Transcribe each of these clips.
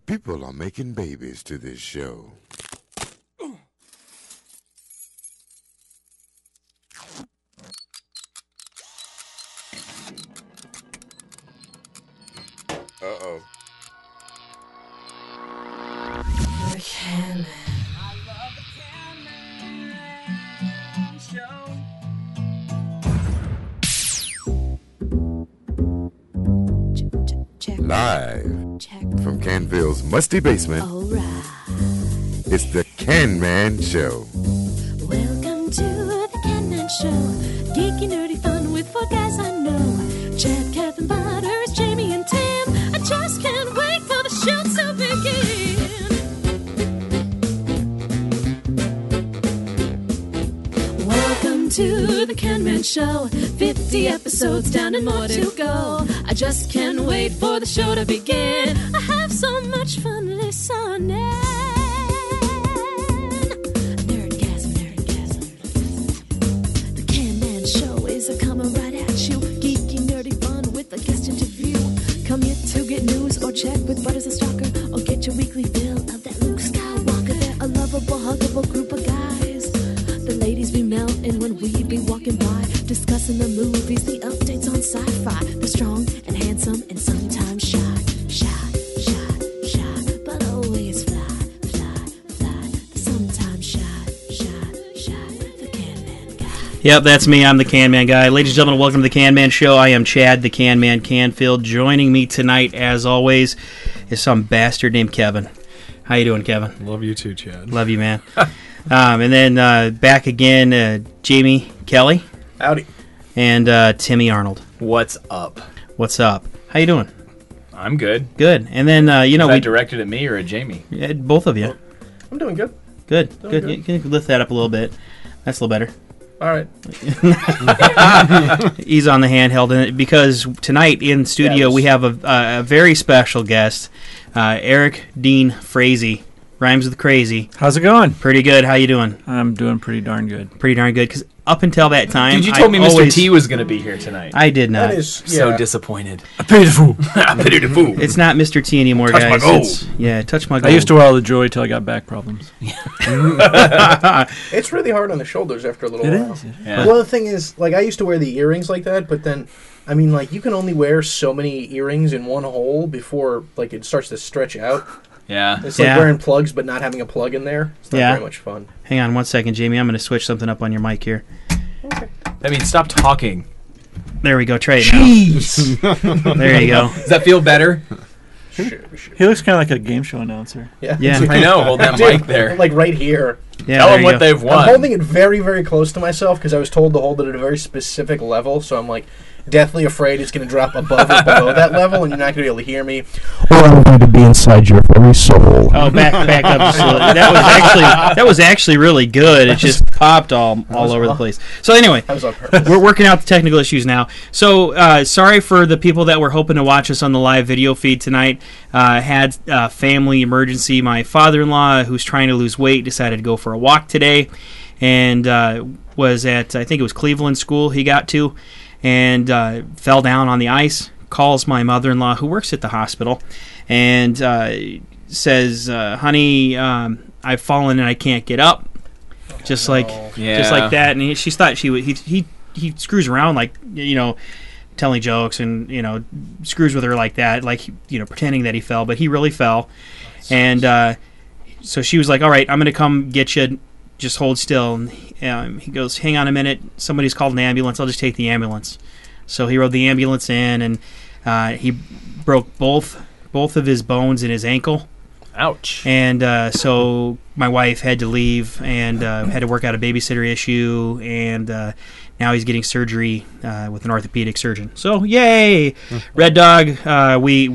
People are making babies to this show. Uh-oh. The Can Man. I love the Can Man show. Check. Live Check. from Canville's musty basement, All right. it's the Can Man Show. Welcome to the Can Man Show. Geeky, nerdy fun with four guys I know. Chad, Kevin, Butters, Jamie, and Tim. I just can't wait for the show to begin. Welcome to the Can Man Show. 50 episodes down and more to go. I just can't wait for the show to begin. I have so much fun listening. Nerdgasm. The Can Man Show is a coming right at you. Geeky, nerdy fun with a guest interview. Come here to get news or chat with Butters and Stalker, or get your weekly fill of that Luke Skywalker. They're a lovable, huggable group of guys. The ladies be melting when we be walking by, discussing the movies, the updates on sci-fi. They're strong and handsome and sometimes shy, but always fly. Sometimes shy, the Can Man guy. Yep, that's me. I'm the Can Man guy. Ladies and gentlemen, welcome to the Can Man Show. I am Chad, the Can Man Canfield. Joining me tonight, as always, is some bastard named Kevin. How you doing, Kevin? Love you too, Chad. Love you, man. And then back again, Jamie Kelly. Howdy. And Timmy Arnold. What's up? What's up? How you doing? I'm good. Good. And then, Is we that directed at me or at Jamie? both of you. I'm doing good. Good. Doing Good. good. You can lift that up a little bit. That's a little better. All right. He's on the handheld, and because tonight in studio we have a very special guest, Eric Dean Frazee, rhymes with crazy. How's it going? Pretty good. How you doing? I'm doing pretty darn good. Pretty darn good. Because up until that time, Dude, you told me Mr. T was going to be here tonight. I did not. That is So disappointed. I paid the fool. It's not Mr. T anymore, Touch guys. my gold. Touch my gold. I used to wear all the jewelry till I got back problems. It's really hard on the shoulders after a little while. Yeah. Well, the thing is, like, I used to wear the earrings like that, but then, I mean, like, you can only wear so many earrings in one hole before, like, it starts to stretch out. Yeah. It's like Yeah. wearing plugs but not having a plug in there. It's not Yeah. very much fun. Hang on one second, Jamie. I'm going to switch something up on your mic here. I mean, stop talking. There we go. Try it now. There you go. Does that feel better? Sure. He looks kind of like a game show announcer. Yeah. I know. Hold that mic there. Like, right here. Yeah, Tell there them you what go. they've won. I'm holding it very, very close to myself because I was told to hold it at a very specific level, so I'm, like, deathly afraid it's going to drop above or below that level, and you're not going to be able to hear me. Or I'm going to be inside your very soul. Oh, back up. Just a little. That was actually really good. It just popped all over the place. So anyway, That was on purpose. we're working out the technical issues now. So sorry for the people that were hoping to watch us on the live video feed tonight. Had a family emergency. My father-in-law, who's trying to lose weight, decided to go for a walk today, and was at, I think it was Cleveland School he got to, and fell down on the ice. Calls my mother-in-law, who works at the hospital, and says, honey, I've fallen and I can't get up. Just like that. And she thought he screws around, like, telling jokes and, screws with her like that, like, pretending that he fell, but he really fell. And so she was like, all right, I'm going to come get you. Just hold still. And he goes, hang on a minute. Somebody's called an ambulance. I'll just take the ambulance. So he rode the ambulance in, and he broke both of his bones in his ankle. Ouch. And so my wife had to leave and had to work out a babysitter issue, and now he's getting surgery with an orthopedic surgeon. So yay, Red Dog! We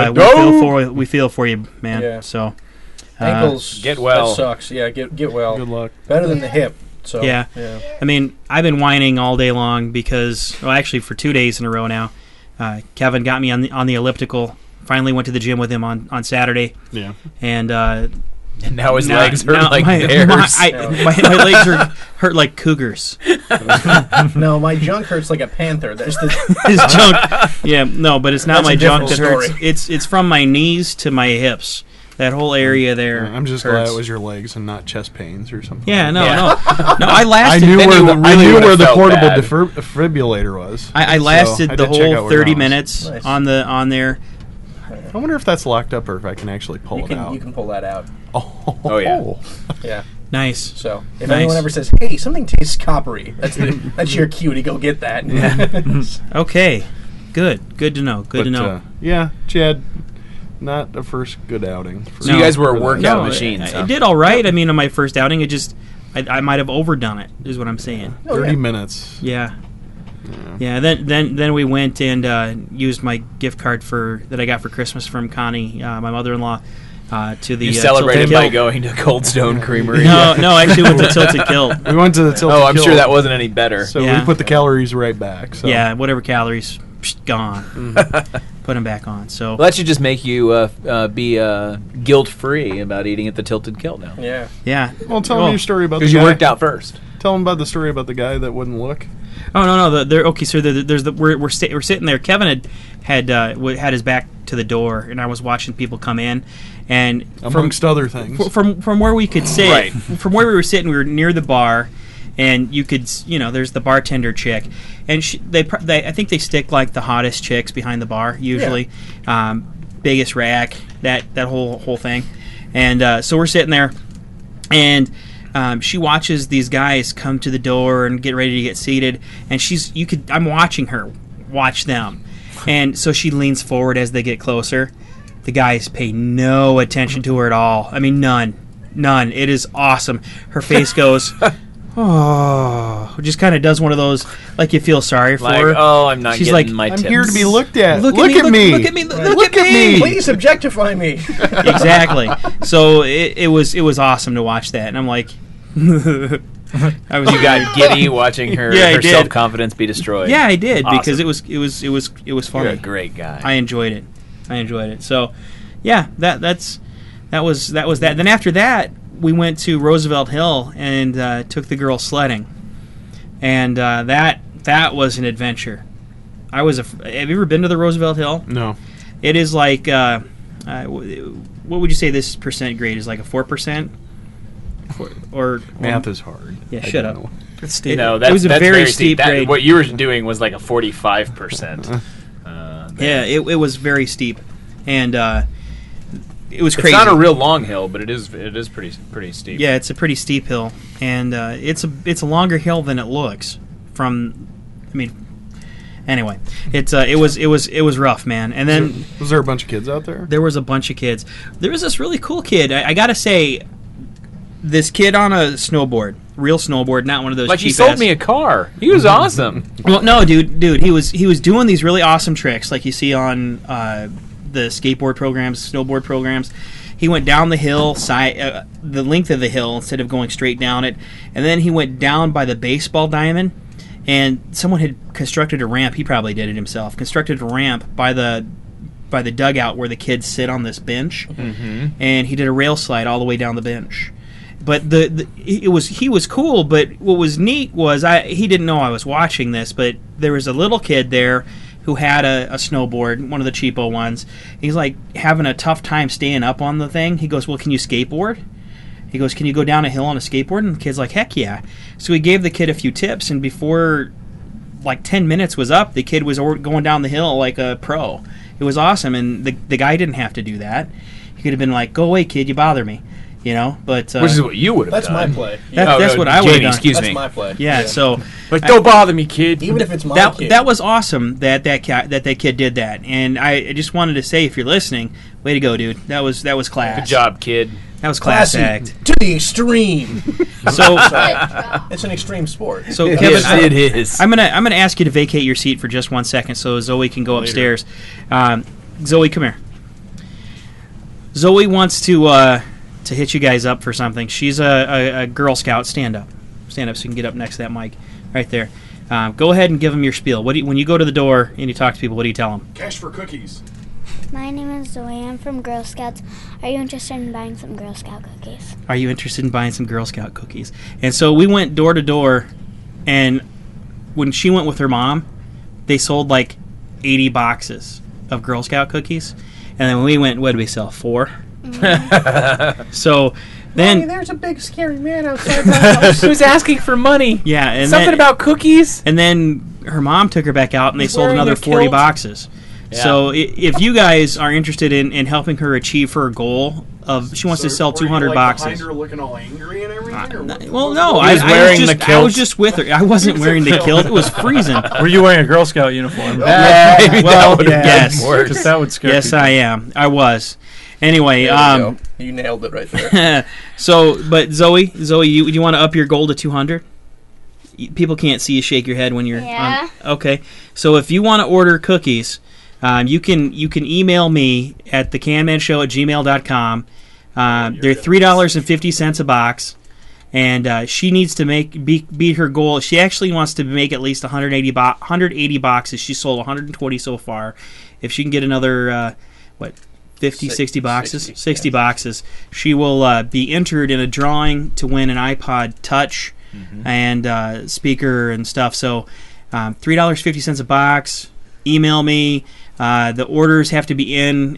feel for you, man. Yeah. So Ankles. Get well. That sucks. Yeah, get well. Good luck. Better than the hip. So Yeah. I mean, I've been whining all day long because, well, actually for 2 days in a row now. Kevin got me on the elliptical. Finally went to the gym with him on Saturday. Yeah. And And now his legs hurt like my bears. my legs hurt like cougars. No, my junk hurts like a panther. That's the His junk. Yeah, no, but it's not That's my a junk that different hurts. story. It's from my knees to my hips. That whole area there. I'm just hurts. glad it was your legs and not chest pains or something. Yeah, no. I I lasted. knew Then you I really knew would've where the felt portable bad. defibrillator was. I So lasted I the did check out whole where 30 it was. minutes Nice. on there. I wonder if that's locked up or if I can actually pull You it out. can pull that out. Oh, yeah. Yeah. Nice. So if Nice. anyone ever says, "Hey, something tastes coppery," that's your cue to go get that. Okay. Good to know. Good to know. Yeah, Chad, not the first good outing. For So you guys were for that. workout No, machines. I huh? did all right. I mean, on my first outing, I might have overdone it. Is what I'm saying. 30 minutes. Yeah. Yeah. Then we went and used my gift card that I got for Christmas from Connie, my mother-in-law, to the You celebrated Tilted by Kilt. going to Cold Stone Creamery. No, actually went to Tilted Kilt. We went to the Tilted Oh, I'm Kilt, sure that wasn't any better. So Yeah. we put the calories right back. So. Yeah, whatever calories, gone. Put them back on. So Well, that should just make you be guilt-free about eating at the Tilted Kilt now. Yeah. yeah. Well, tell them your story about the Because guy. you worked out first. Tell them about the story about the guy that wouldn't look. Oh no. Okay, so there's we're sitting there. Kevin had his back to the door, and I was watching people come in, and Amongst other things. from where we could sit, Right. from where we were sitting, we were near the bar, and you could there's the bartender chick, and I think they stick like the hottest chicks behind the bar usually, biggest rack, that whole thing, and so we're sitting there, and. She watches these guys come to the door and get ready to get seated, and I'm watching her watch them, and so she leans forward as they get closer. The guys pay no attention to her at all. I mean, none. It is awesome. Her face goes, oh, just kind of does one of those like you feel sorry for Like, her. oh, I'm not She's getting like, my I'm tips. here to be looked at. Look Look at at me, me. look at me, Look look at at me. me. Please objectify me. Exactly. So it was awesome to watch that, and I'm like, I was You got giddy watching her, Yeah, I her did. self-confidence be destroyed. Yeah, I did Awesome. because it was funny. You're a great guy. I enjoyed it. So, yeah, that was that. Then after that, we went to Roosevelt Hill and took the girls sledding, and that was an adventure. Have you ever been to the Roosevelt Hill? No. It is like what would you say this percent grade is, like a 4%? Or Math is hard. Yeah, I shut don't up. know. It's it was a very steep grade. What you were doing was like a 45%. Yeah, it was very steep, and it was It's crazy. not a real long hill, but it is pretty steep. Yeah, it's a pretty steep hill, and it's a longer hill than it looks. Anyway, it was rough, man. And then Was there a bunch of kids out there? there was a bunch of kids. There was this really cool kid. I gotta say, this kid on a snowboard, real snowboard, not one of those. Like he cheap sold ass- me a car. He was awesome. Well, no, dude, he was doing these really awesome tricks like you see on the skateboard programs, snowboard programs. He went down the hill, the length of the hill instead of going straight down it, and then he went down by the baseball diamond. And someone had constructed a ramp. He probably did it himself. Constructed a ramp by the dugout where the kids sit on this bench, and he did a rail slide all the way down the bench. But he was cool. But what was neat was he didn't know I was watching this, but there was a little kid there who had a snowboard, one of the cheapo ones. He's like having a tough time staying up on the thing. He goes, "Well, can you skateboard?" He goes, "Can you go down a hill on a skateboard?" And the kid's like, "Heck yeah." So he gave the kid a few tips, and before like 10 minutes was up, the kid was going down the hill like a pro. It was awesome, and the guy didn't have to do that. He could have been like, "Go away, kid, you bother me." But Which is what you would have That's done. my play. that's what I would have Jamie, done. excuse That's me. my play. Yeah, so Like, don't bother me, kid. Even if it's my kid. that was awesome that kid did that, and I just wanted to say, if you're listening, way to go, dude. That was class. Good job, kid. That was class classy act. to the extreme. So It's an extreme sport. so It Kevin, is. It is. I'm gonna ask you to vacate your seat for just 1 second so Zoe can go upstairs. Zoe, come here. Zoe wants to hit you guys up for something. She's a Girl Scout. Stand up so you can get up next to that mic right there. Go ahead and give them your spiel. When you go to the door and you talk to people, what do you tell them? Cash for cookies. My name is Zoe. I'm from Girl Scouts. Are you interested in buying some Girl Scout cookies? Are you interested in buying some Girl Scout cookies? And so we went door to door, and when she went with her mom, they sold like 80 boxes of Girl Scout cookies. And then when we went, what did we sell? 4? So then, there's a big scary man outside my house. Who's asking for money? yeah, and Something then, about cookies? and then her mom took her back out, and they sold wearing another a 40 kilt. boxes. So if you guys are interested in helping her achieve her goal of, she wants to sell 200 boxes. Her looking all angry and everything. Or what? Well, no, He was I wearing was the just, I kilt. was just with her. I wasn't wearing the kilt. It was freezing. Were you wearing a Girl Scout uniform? Yeah, maybe well, that would have yes. been worse. Because that would scare Yes, people. I am. I was. Anyway, There you go. You nailed it right there. but Zoe, you want to up your goal to 200? People can't see you shake your head when you're Yeah. on. Okay, so if you want to order cookies, you can email me at thecanmanshow@gmail.com. They're $3.50 a box, and she needs to beat her goal. She actually wants to make at least 180 boxes. She sold 120 so far. If she can get another 60 boxes, 60 boxes, she will be entered in a drawing to win an iPod Touch and speaker and stuff. So $3.50 a box. Email me. The orders have to be in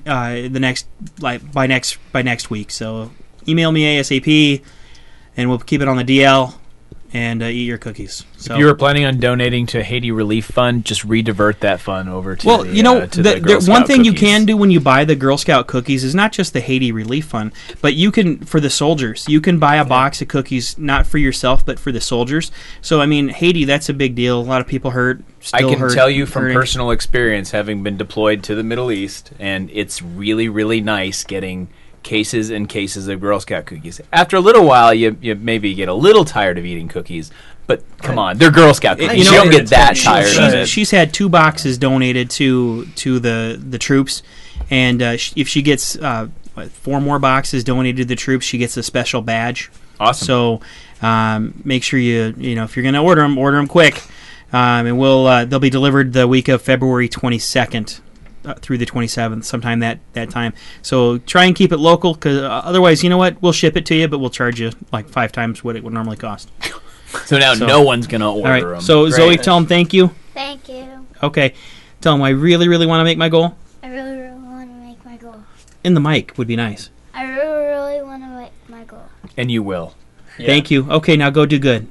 by next week. So email me ASAP, and we'll keep it on the DL and eat your cookies. So If you were planning on donating to Haiti Relief Fund, just redivert that fund over to well, the, you know, to the Girl the one Scout thing you cookies. can do when you buy the Girl Scout cookies is not just the Haiti Relief Fund, but you can, for the soldiers, you can buy a box of cookies not for yourself but for the soldiers. So I mean, Haiti, that's a big deal. A lot of people hurt. I Still can hurt, tell you from hurting. personal experience, having been deployed to the Middle East, and it's really, really nice getting cases and cases of Girl Scout cookies. After a little while, you maybe get a little tired of eating cookies, but come on, they're Girl Scout cookies. You You know, don't get that tired of She's, it. she's had 2 boxes donated to the troops, and if she gets 4 more boxes donated to the troops, she gets a special badge. Awesome. So make sure you know, if you're going to order them quick, and they'll be delivered the week of February 22nd. Through the 27th, sometime that time. So try and keep it local, because otherwise, you know what? We'll ship it to you, but we'll charge you like 5 times what it would normally cost. So now no one's going to order All right. them. So Zoe, tell them thank you. Thank you. Okay. Tell them I really, really want to make my goal. I really, really want to make my goal. In the mic would be nice. I really, really want to make my goal. And you will. Thank you. Okay, now go do good.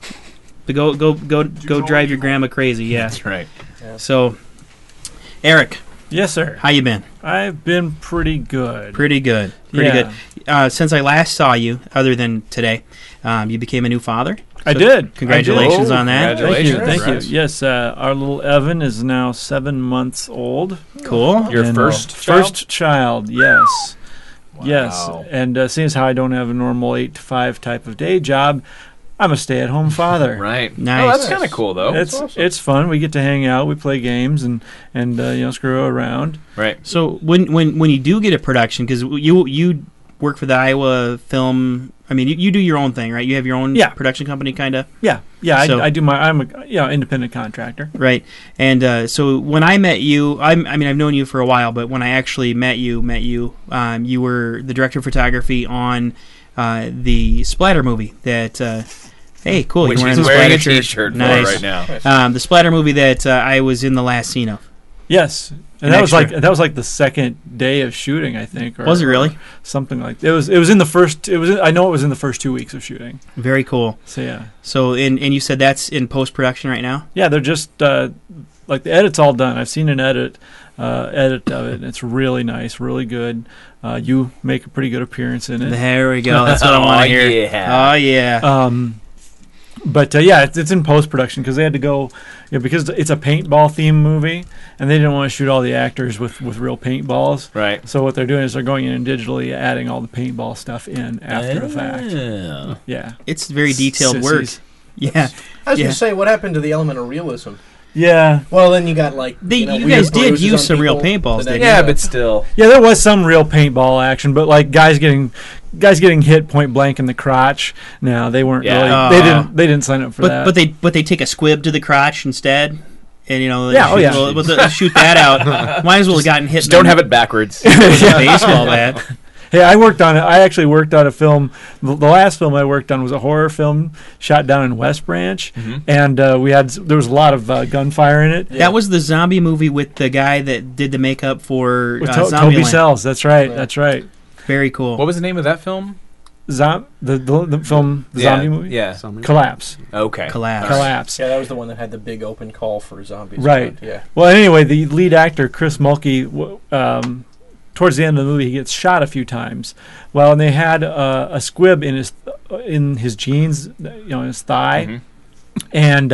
Go drive your grandma crazy. Yeah. That's right. So, Eric, Yes, sir. how you been? I've been pretty good. Pretty good. Since I last saw you, other than today, you became a new father. I So did. Congratulations I did. on that. Thank you. Congratulations. Thank you. Yes, our little Evan is now 7 months old. Cool. Your And, first child, yes. Yes, Wow. and seeing as how I don't have a normal 8 to 5 type of day job, I'm a stay-at-home father. Right. Nice. Oh, that's kind of cool, though. It's fun. We get to hang out. We play games and screw around. Right. So when you do get a production, because you work for the Iowa Film, I mean you do your own thing, right? You have your own production company, kind of. Yeah. So- I do my. I'm a independent contractor. Right, and so when I met you, I mean I've known you for a while, but when I actually met you, you were the director of photography on the Splatter movie that. Hey, cool! Which You're he's the wearing a Splatter shirt. T-shirt for Nice. right now. The Splatter movie that I was in the last scene of. Yes, and An that extra. was like the second day of shooting, I think. Or, Was it really? or something like it was in the first. I know it was in the first 2 weeks of shooting. Very cool. So yeah. So and you said that's in post production right now. Yeah, they're just like the edit's all done. I've seen an edit of it, and it's really nice, really good. You make a pretty good appearance in it. There we go. That's what I want to hear. Yeah. Oh yeah. But it's in post production because they had to go, because it's a paintball themed movie, and they didn't want to shoot all the actors with real paintballs. Right. So what they're doing is they're going in and digitally adding all the paintball stuff in after the fact. Yeah. Yeah. It's very detailed work. Sissies. Yeah. I was Yeah. gonna say, what happened to the element of realism? Yeah. Well, then you got like You weird guys did bruises use on some real people, paintballs, the didn't next- Yeah, but still. Yeah, there was some real paintball action, but like guys getting hit point blank in the crotch. No, they weren't Yeah. really. They didn't sign up for that. But they take a squib to the crotch instead, and Yeah, shoot that out. Might as well have gotten hit. Just don't have it backwards. with a baseball bat. Hey, I worked on it. I actually worked on a film. The last film I worked on was a horror film shot down in West Branch, and there was a lot of gunfire in it. That was the zombie movie with the guy that did the makeup for With Zombieland. Toby Sells. That's right. That's right. Very cool. What was the name of that film? The film, the Yeah, zombie movie? Yeah. Collapse. Okay. Collapse. Collapse. Yeah, that was the one that had the big open call for zombies. Right. Yeah. Well, anyway, the lead actor, Chris Mulkey, towards the end of the movie, he gets shot a few times. Well, and they had a squib in his jeans, in his thigh. Mm-hmm. And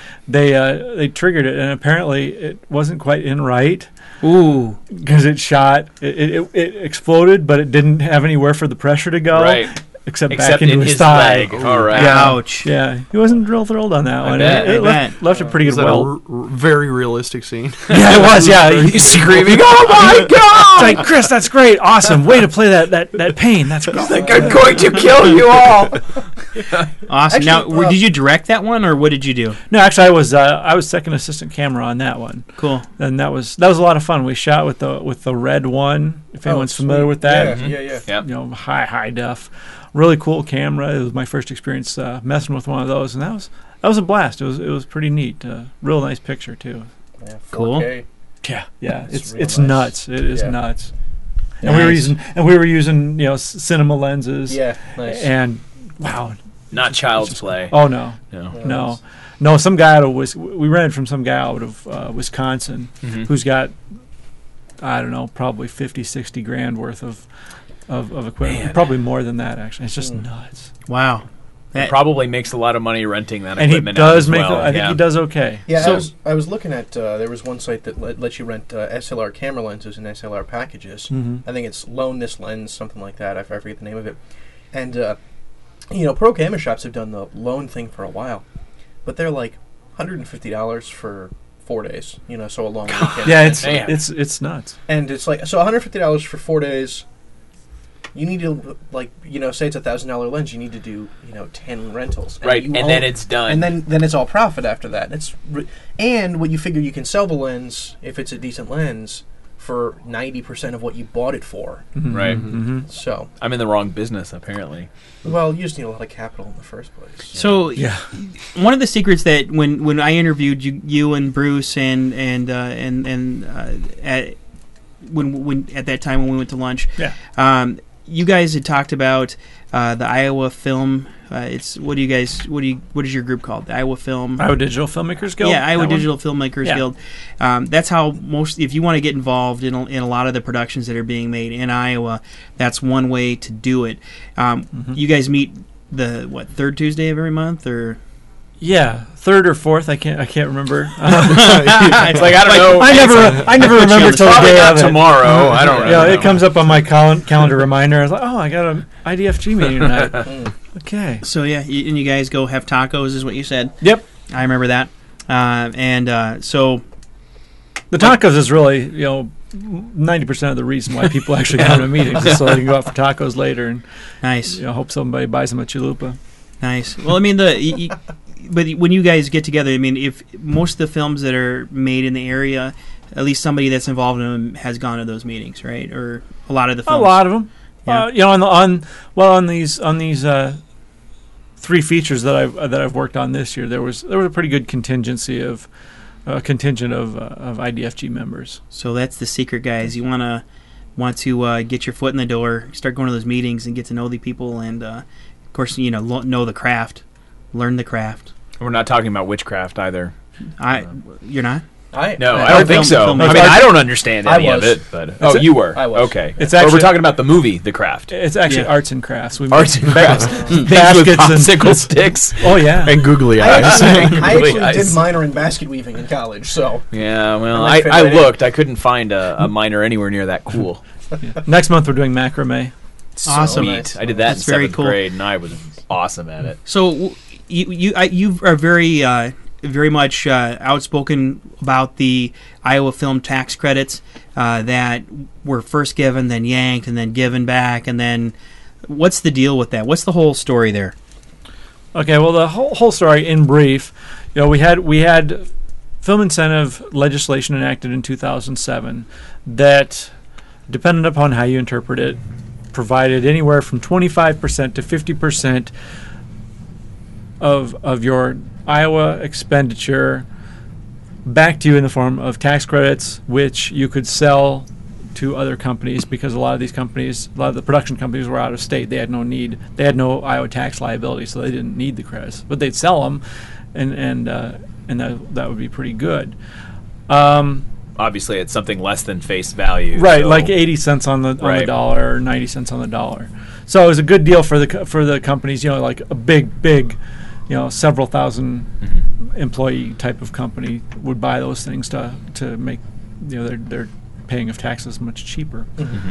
they triggered it, and apparently it wasn't quite in right. Ooh. Because it shot, it exploded, but it didn't have anywhere for the pressure to go. Right. Except Except back into in his his thigh. leg. All right. Yeah. Ouch. Yeah, he wasn't real thrilled on that one. bet. It I left a pretty Was good that welt. a very realistic scene? Yeah, it was. Yeah, he's Screaming, "Oh my God!" It's like, Chris, that's great, awesome, way to play that pain. That's great. Like, I'm going to kill you all. Awesome. Actually, Now, did you direct that one, or what did you do? No, actually, I was second assistant camera on that one, Cool. and that was a lot of fun. We shot with the red one. If anyone's familiar with that, Yeah. Yep. high def, really cool camera. It was my first experience messing with one of those, and that was a blast. It was pretty neat. Real nice picture too. Yeah, 4K. Cool. Yeah, It's it's real nice. nuts. It is Yeah. nuts. And we were using cinema lenses. Yeah, nice. And wow, Not child's play. oh no. No. No, some guy out of we rented from some guy out of Wisconsin Mhm. who's got, I don't know, probably 50, 60 grand worth of equipment. Man. Probably more than that, actually. It's just nuts. Wow. He probably makes a lot of money renting that And he equipment. out does as make, well. I think he does okay. Yeah, So- I was looking at there was one site that lets you rent SLR camera lenses and SLR packages. Mhm. I think it's Loan This Lens, something like that. I forget the name of it. And pro camera shops have done the loan thing for a while, but they're like $150 for 4 days. So a long weekend. Yeah, Man. it's nuts. And it's like, so $150 for 4 days. You need to, say it's $1,000 lens. You need to do 10 rentals. Right, you and then it's done. And then it's all profit after that. And what you figure you can sell the lens, if it's a decent lens, for 90% of what you bought it for. Right. Mm-hmm. So, I'm in the wrong business, apparently. well, you just need a lot of capital in the first place. So, Yeah. one of the secrets that when I interviewed you and Bruce and at that time when we went to lunch, you guys had talked about the Iowa Film. What is your group called? The Iowa Film. Iowa Digital Filmmakers Guild. Yeah, Iowa That one? Digital Filmmakers Yeah. Guild. That's how if you want to get involved in a lot of the productions that are being made in Iowa, that's one way to do it. You guys meet the third Tuesday of every month, or Yeah, third or fourth. I can't remember. It's like, I don't know. I never remember till the Probably day not of it. tomorrow. I don't know. Yeah, it comes up on my calendar reminder. I was like, oh, I got an IDFG meeting tonight. Okay. so yeah, and you guys go have tacos, is what you said. Yep. I remember that. So The tacos is really, 90% of the reason why people actually come to meetings is so they can go out for tacos later and nice. hope somebody buys them a chalupa. Nice. Well, I mean, but when you guys get together, I mean, if most of the films that are made in the area, at least somebody that's involved in them has gone to those meetings, right? Or a lot of the films. A lot of them. Yeah. On these 3 features that I've worked on this year, there was a pretty good contingent of IDFG members. So that's the secret, guys. You want to get your foot in the door, start going to those meetings, and get to know the people, and of course, know the craft, learn the craft. We're not talking about witchcraft either. You're not. No, I don't think so. film- I mean, I don't understand any of was. it, but you were. I was. Okay. It's But actually- we're talking about the movie, The Craft. It's actually Yeah. arts and crafts. We Arts make and crafts. Things with baskets and popsicle sticks. Oh yeah. And googly I eyes. actually Really did nice. minor in basket weaving in college, so Yeah, well, I might fit I right in. looked. I couldn't find a minor anywhere near that cool. Next month we're doing macrame. Awesome. Sweet. nice. I did that That's in very 7th cool. grade, and I was awesome at it. So you are very much outspoken about the Iowa film tax credits that were first given, then yanked, and then given back, and then what's the deal with that? What's the whole story there? Okay, well the whole story in brief, we had film incentive legislation enacted in 2007 that, depending upon how you interpret it, provided anywhere from 25% to 50% of your Iowa expenditure back to you in the form of tax credits, which you could sell to other companies because a lot of the production companies were out of state. They had no need. They had no Iowa tax liability, so they didn't need the credits. But they'd sell them, and that would be pretty good. Obviously, it's something less than face value. Right, so- like 80 cents on the Right. dollar or 90 cents on the dollar. So it was a good deal for the companies, like a big, several thousand employee type of company would buy those things to make, their paying of taxes much cheaper.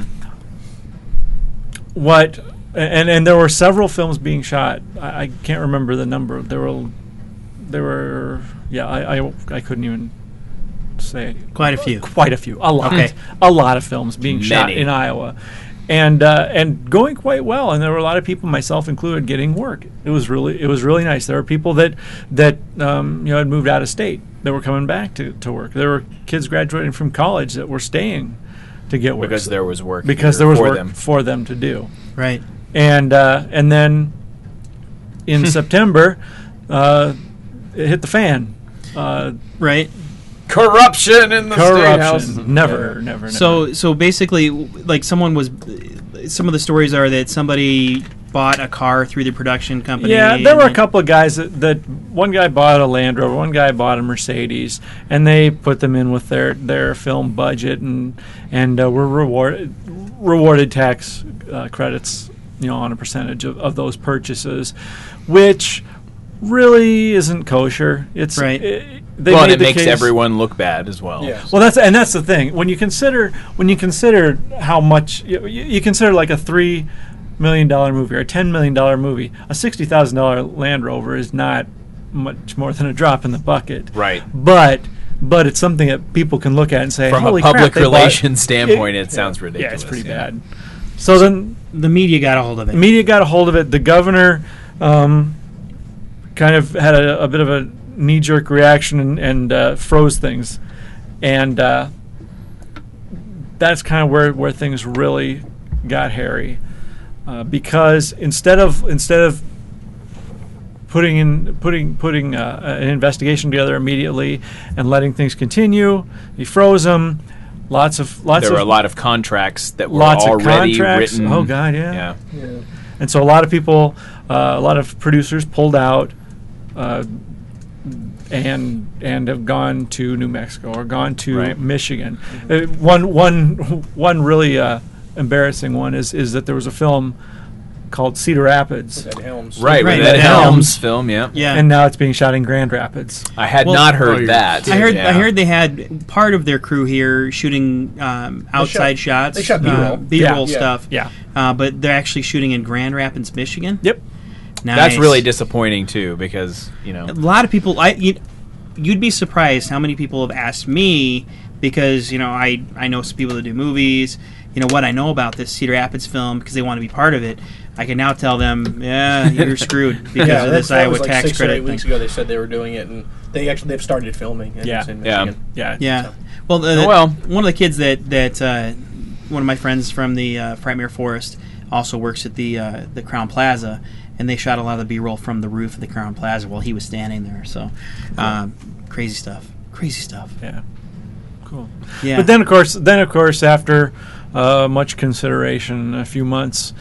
What and there were several films being shot. I can't remember the number. There were I couldn't even say Quite a few. Quite a few. A lot. Okay. A lot of films being shot Many. in Iowa. And going quite well, and there were a lot of people, myself included, getting work. It was really nice. There were people that had moved out of state that were coming back to work. There were kids graduating from college that were staying to get work because there was work. because here there was for work them. for them to do. Right. And then in September, it hit the fan. Right. Corruption in the state house. Corruption. Never. So basically, like some of the stories are that somebody bought a car through the production company. Yeah, there were a and- couple of guys that one guy bought a Land Rover, one guy bought a Mercedes, and they put them in with their film budget and were rewarded tax credits, on a percentage of those purchases, which really isn't kosher. It's Right. They Well, made and it the makes case- everyone look bad as well. Yes. Well, that's the thing. When you consider how much you consider like a $3 million movie or a $10 million movie, a $60,000 Land Rover is not much more than a drop in the bucket. Right. But it's something that people can look at and say, From "Holy a public crap, they bought-" relations standpoint, it sounds ridiculous. Yeah, it's pretty bad. So then The media got a hold of the it. media got a hold of it. The governor kind of had a bit of a knee-jerk reaction and froze things, and that's kind of where things really got hairy, because instead of putting an investigation together immediately and letting things continue, he froze them. There were a lot of contracts that were lots of already contracts. written. Oh God, yeah. Yeah. And so a lot of people, a lot of producers pulled out, and have gone to New Mexico or gone to Right. Michigan. One really embarrassing one is that there was a film called Cedar Rapids, Ed Helms. Right, Right, with that that Helms Helms. film, yeah. Yeah. and now it's being shot in Grand Rapids. I had Well- not Oh, heard you're that. kidding. I Yeah. heard they had part of their crew here shooting outside shots. they shot B-roll. B-roll Yeah. stuff. Yeah. But they're actually shooting in Grand Rapids, Michigan. Yep. Nice. That's really disappointing, too, because, A lot of people. You'd be surprised how many people have asked me because I know some people that do movies. What I know about this Cedar Rapids film because they want to be part of it. I can now tell them, yeah, you're screwed because of this that Iowa was like tax 6 or 8 credit weeks thing. ago. They said they were doing it, and they've started filming. And Yeah. it's in Yeah. Michigan. Yeah. Yeah. Well, one of the kids that one of my friends from the Frightmare Forest also works at the Crown Plaza, and they shot a lot of the B-roll from the roof of the Crown Plaza while he was standing there. So, crazy stuff. Yeah. Cool. Yeah. But then, of course, after much consideration, a few months,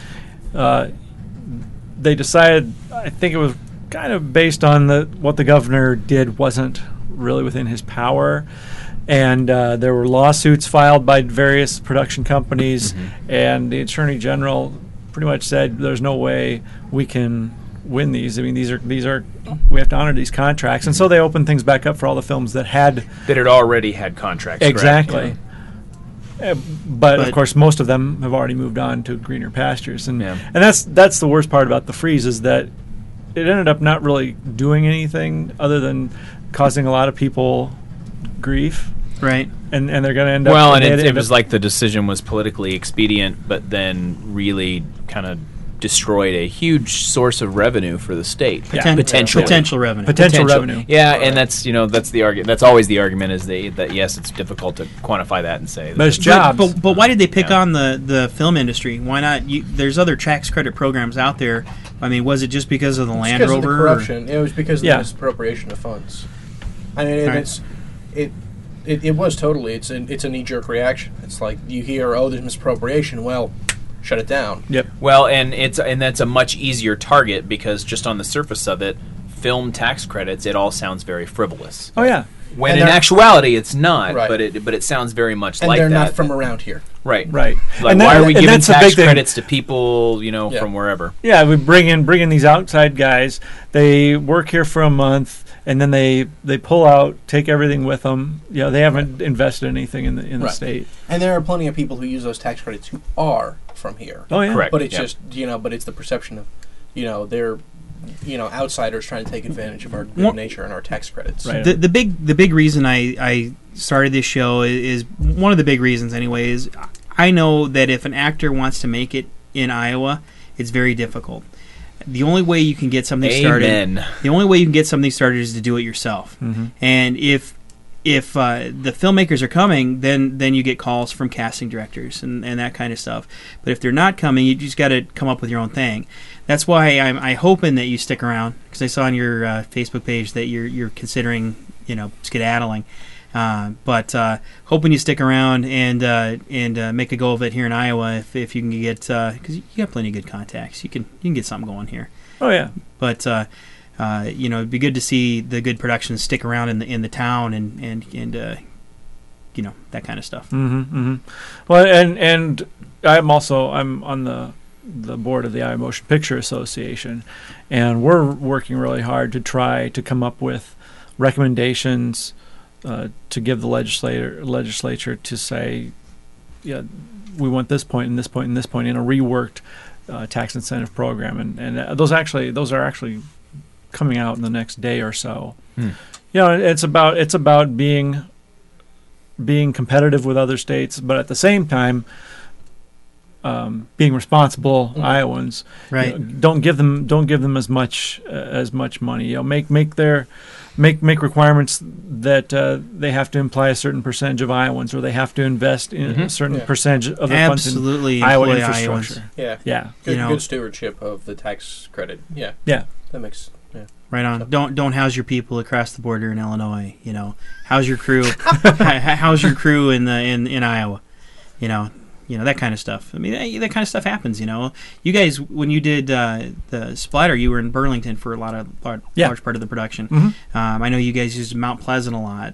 they decided. I think it was kind of based on what the governor did wasn't really within his power, and there were lawsuits filed by various production companies, and the attorney general pretty much said, "There's no way we can win these. I mean, these are we have to honor these contracts," and so they opened things back up for all the films that had. that had already had contracts. correct? Exactly. But of But- course, most of them have already moved on to greener pastures, and Yeah. and that's the worst part about the freeze is that it ended up not really doing anything other than causing a lot of people grief, right. and they're going to end up. Well, and they it end was up- like the decision was politically expedient, but then really kind of destroyed a huge source of revenue for the state. Potentially. Potential revenue. Potential revenue. Yeah, and that's that's the argument. That's always the argument is that yes, it's difficult to quantify that and say. But it's that- jobs. But why did they pick Yeah. on the film industry? Why not? There's other tax credit programs out there. I mean, was it just because of the It's Land because of Rover? the corruption. It was because of Yeah. the misappropriation of funds. I mean, Right. It was totally. It's a knee-jerk reaction. It's like you hear, oh, there's misappropriation. Well, shut it down. Yep. Well, and that's a much easier target because just on the surface of it, film tax credits, it all sounds very frivolous. Oh yeah. When And in they're- actuality, it's not. Right. But it sounds very much And like they're that. not from around here. Right. Right. Like, And why that- are we and giving that's the tax big thing. credits to people, Yeah. from wherever? Yeah, we bring in these outside guys. They work here for a month, and then they pull out, take everything with them. You know, they haven't invested anything in the Right. state. And there are plenty of people who use those tax credits who are from here. Oh yeah, Correct. But it's Yeah. just, but it's the perception of, they're, outsiders trying to take advantage of our good nature and our tax credits. Right. The big reason I started this show is one of the big reasons anyway is I know that if an actor wants to make it in Iowa, it's very difficult. The only way you can get something Amen. started, the only way you can get something started is to do it yourself. Mm-hmm. And if the filmmakers are coming, then you get calls from casting directors and that kind of stuff. But if they're not coming, you just got to come up with your own thing. That's why I'm hoping that you stick around, because I saw on your Facebook page that you're considering skedaddling. But hoping you stick around and make a go of it here in Iowa if you can get, because you got plenty of good contacts. You can get something going here. Oh yeah. But it'd be good to see the good productions stick around in the town and that kind of stuff. Mm-hmm, mm-hmm. Well, and I'm on the board of the Iowa Motion Picture Association, and we're working really hard to try to come up with recommendations to give the legislature to say, yeah, we want this point and this point and this point in a reworked tax incentive program, and those are actually coming out in the next day or so. It's about being competitive with other states, but at the same time being responsible Iowans. Right. Don't give them as much money. Make requirements that they have to imply a certain percentage of Iowans, or they have to invest in a certain percentage of the funds in Absolutely Iowa employ infrastructure. Yeah. Yeah. Good, You know. good stewardship of the tax credit. Yeah. Yeah. That makes. Yeah. Right on. Don't house your people across the border in Illinois. House your crew. House your crew in Iowa. That kind of stuff. I mean, that kind of stuff happens. You guys, when you did the Splatter, you were in Burlington for a large part of the production. Mhm. I know you guys used Mount Pleasant a lot.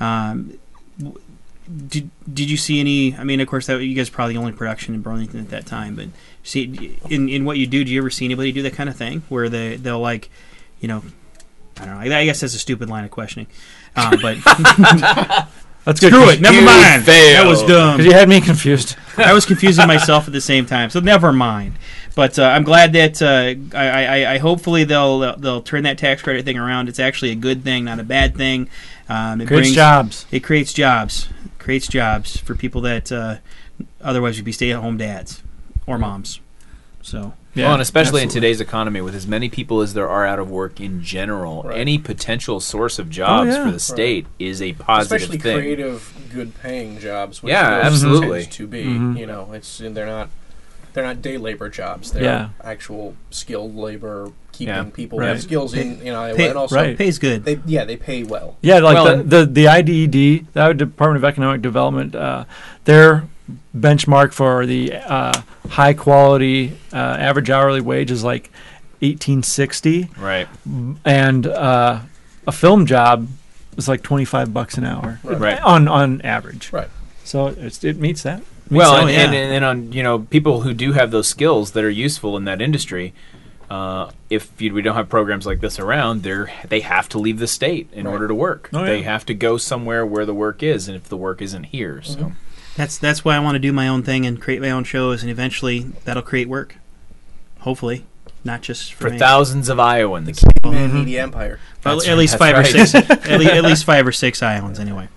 Did you see any? I mean, of course, you guys were probably the only production in Burlington at that time. But see, in what you do you ever see anybody do that kind of thing where they'll like, I don't know. I guess that's a stupid line of questioning, but. That's good. Screw it. Never mind. That was dumb. Because you had me confused. I was confusing myself at the same time, so never mind. But I'm glad that I hopefully they'll turn that tax credit thing around. It's actually a good thing, not a bad thing. It Creates jobs. It creates jobs. Creates jobs for people that otherwise would be stay-at-home dads or moms. So. Well, and especially in absolutely. today's economy, with as many people as there are out of work in general, Right. any potential source of jobs yeah. for the state is a positive Especially thing. creative, good-paying jobs. Which Yeah, those absolutely. tends to be. Mhm. They're not day labor jobs. They're Yeah. actual skilled labor, keeping Yeah. people Right. with skills in Iowa, Pay, and also right. pays good. they pay well. Yeah, like Well, the IDED, the Iowa Department of Economic Development, their benchmark for the high quality average hourly wage is like $18.60, Right. and a film job is like $25 an hour, Right. on average. Right. So it meets that. Well, Oh, and, yeah. and on people who do have those skills that are useful in that industry, if we don't have programs like this around, they have to leave the state in Right. order to work. Oh, yeah. They have to go somewhere where the work is, and if the work isn't here, so That's why I want to do my own thing and create my own shows, and eventually that'll create work. Hopefully, not just for for me. thousands of Iowans. Man, media empire. Well, That's at right, least that's five or right. six. At least 5 or 6 islands anyway.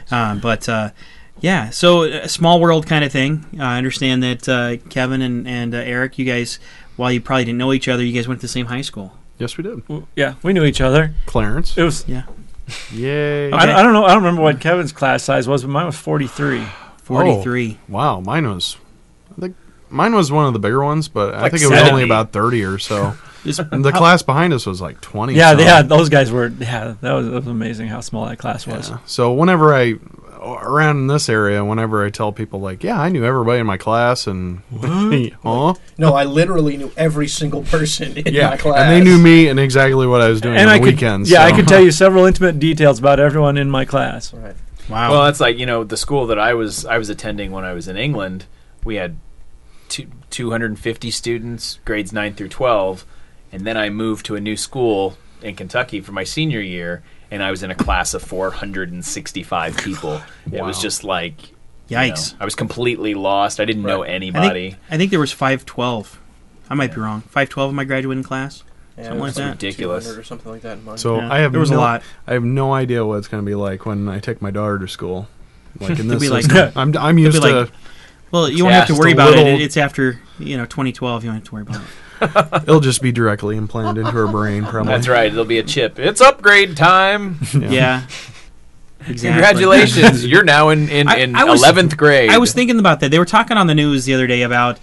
Yeah. So a small world kind of thing. I understand that Kevin and Eric, you guys, while you probably didn't know each other, you guys went to the same high school. Yes, we did. Yeah, we knew each other. Clarence. It was. Yeah. Yay. Okay. I don't know. I don't remember what Kevin's class size was, but mine was 43. 43. Wow, mine was one of the bigger ones, but I Like think it was 70. only about 30 or so. And the class behind us was like 20. Yeah, some. yeah, those guys were. Yeah, that was amazing how small that class was. Yeah. So whenever around in this area, whenever I tell people like, yeah, I knew everybody in my class, and huh? No, I literally knew every single person in my class. and they knew me and exactly what I was doing And on I the could, weekends. yeah, so. I could tell you several intimate details about everyone in my class. Right. Wow. Well, that's like, the school that I was attending when I was in England. We had 250 students, grades 9 through 12, and then I moved to a new school in Kentucky for my senior year, and I was in a class of 465 people. It was just like, Yikes. I was completely lost. I didn't know anybody. I think there was 512. I might be wrong. 512 in my graduating class. Yeah, Something like it was that. Ridiculous. 200 or something like that in mine. So Yeah, I have there was a lot. I have no idea what it's going to be like when I take my daughter to school. Like in this be like- system. I'm used be to. like- Well, you won't have to just worry a about little- it. It's after 2012. You don't have to worry about it. It'll just be directly implanted into her brain. Probably. That's right. It'll be a chip. It's upgrade time. Yeah. Exactly. Congratulations. You're now in I was- 11th grade. I was thinking about that. They were talking on the news the other day about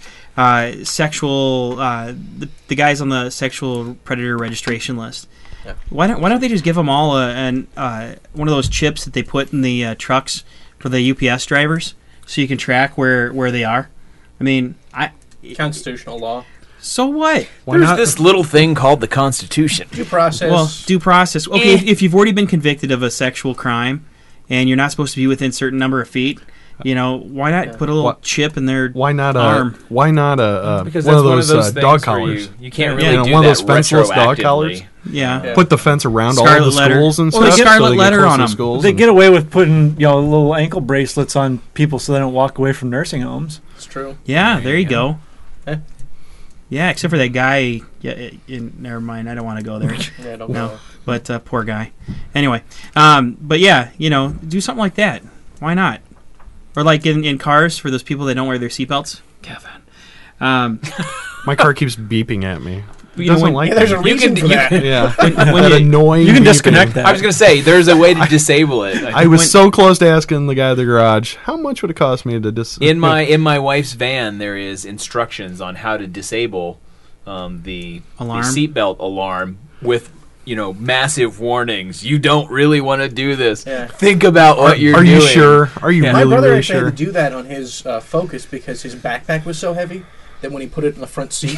sexual the guys on the sexual predator registration list. Yeah. Why don't they just give them all one of those chips that they put in the trucks for the UPS drivers so you can track where they are? I mean, Constitutional law. so what? Why There's not? this little thing called the Constitution. Due process. Well, due process. Okay, if you've already been convicted of a sexual crime and you're not supposed to be within a certain number of feet, why not put a little What- chip in their Why not arm? Why not a Because one that's of those, things dog where collars? You can't Yeah. really You know, do one of that those fenceless dog retroactively. collars? Yeah. Yeah. Put the fence around all Scarlet the letter. schools and Well, stuff. they scarlet so they get letter close on to 'em. schools They and- get away with putting little ankle bracelets on people so they don't walk away from nursing homes. It's true. Yeah, there you go. Eh. Yeah, except for that guy. Yeah, never mind. I don't want to go there. Yeah, don't No, go. but poor guy. Anyway, but yeah, do something like that. Why not? Or like in cars for those people that don't wear their seatbelts. Kevin. My car keeps beeping at me. It You know, doesn't when- like Yeah, there's a me. reason for that. Yeah. when that you- annoying. You can beeping. disconnect that. I was going to say, there's a way to disable it. I was so close to asking the guy at the garage, how much would it cost me to in my wife's van, there is instructions on how to disable the Alarm? seatbelt alarm with massive warnings. You don't really want to do this. Yeah. Think about what you're Are doing. you sure? Are you My really, brother really actually sure? had to do that on his Focus because his backpack was so heavy that when he put it in the front seat,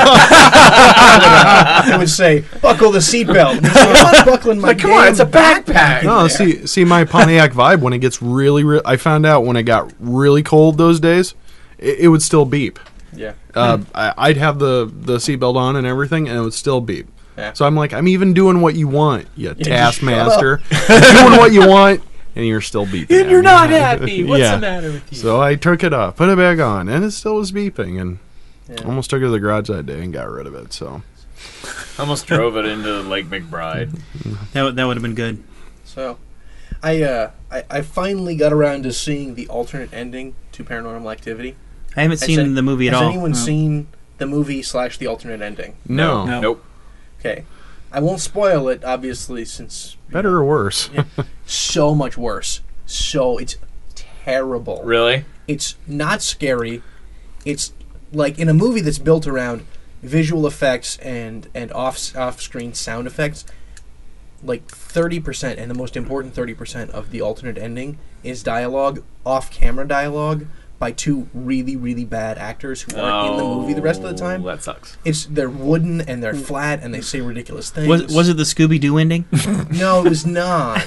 it would say, "Buckle the seatbelt." And he's like, I'm not buckling my Come on, damn it's a backpack. No, see, my Pontiac Vibe when it gets really, I found out when it got really cold those days, it would still beep. Yeah. I'd have the seatbelt on and everything, and it would still beep. Yeah. So I'm like, I'm even doing what you want, you just taskmaster. I'm doing what you want, and you're still beeping. And at you're me. not happy. What's Yeah. the matter with you? So I took it off, put it back on, and it still was beeping, and Yeah. almost took it to the garage that day and got rid of it. So Almost drove it into Lake McBride. That would have been good. So, I finally got around to seeing the alternate ending to Paranormal Activity. I haven't seen the movie at Has all. anyone No. seen the movie / the alternate ending? no, No. Nope. Okay. I won't spoil it, obviously, since better or worse. so much worse. So it's terrible. Really? It's not scary. It's like in a movie that's built around visual effects and off-screen sound effects. Like 30%, and the most important 30% of the alternate ending is dialogue, off-camera dialogue by two really, really bad actors who aren't in the movie the rest of the time. That sucks. They're wooden and they're flat and they say ridiculous things. Was it the Scooby Doo ending? No, it was not.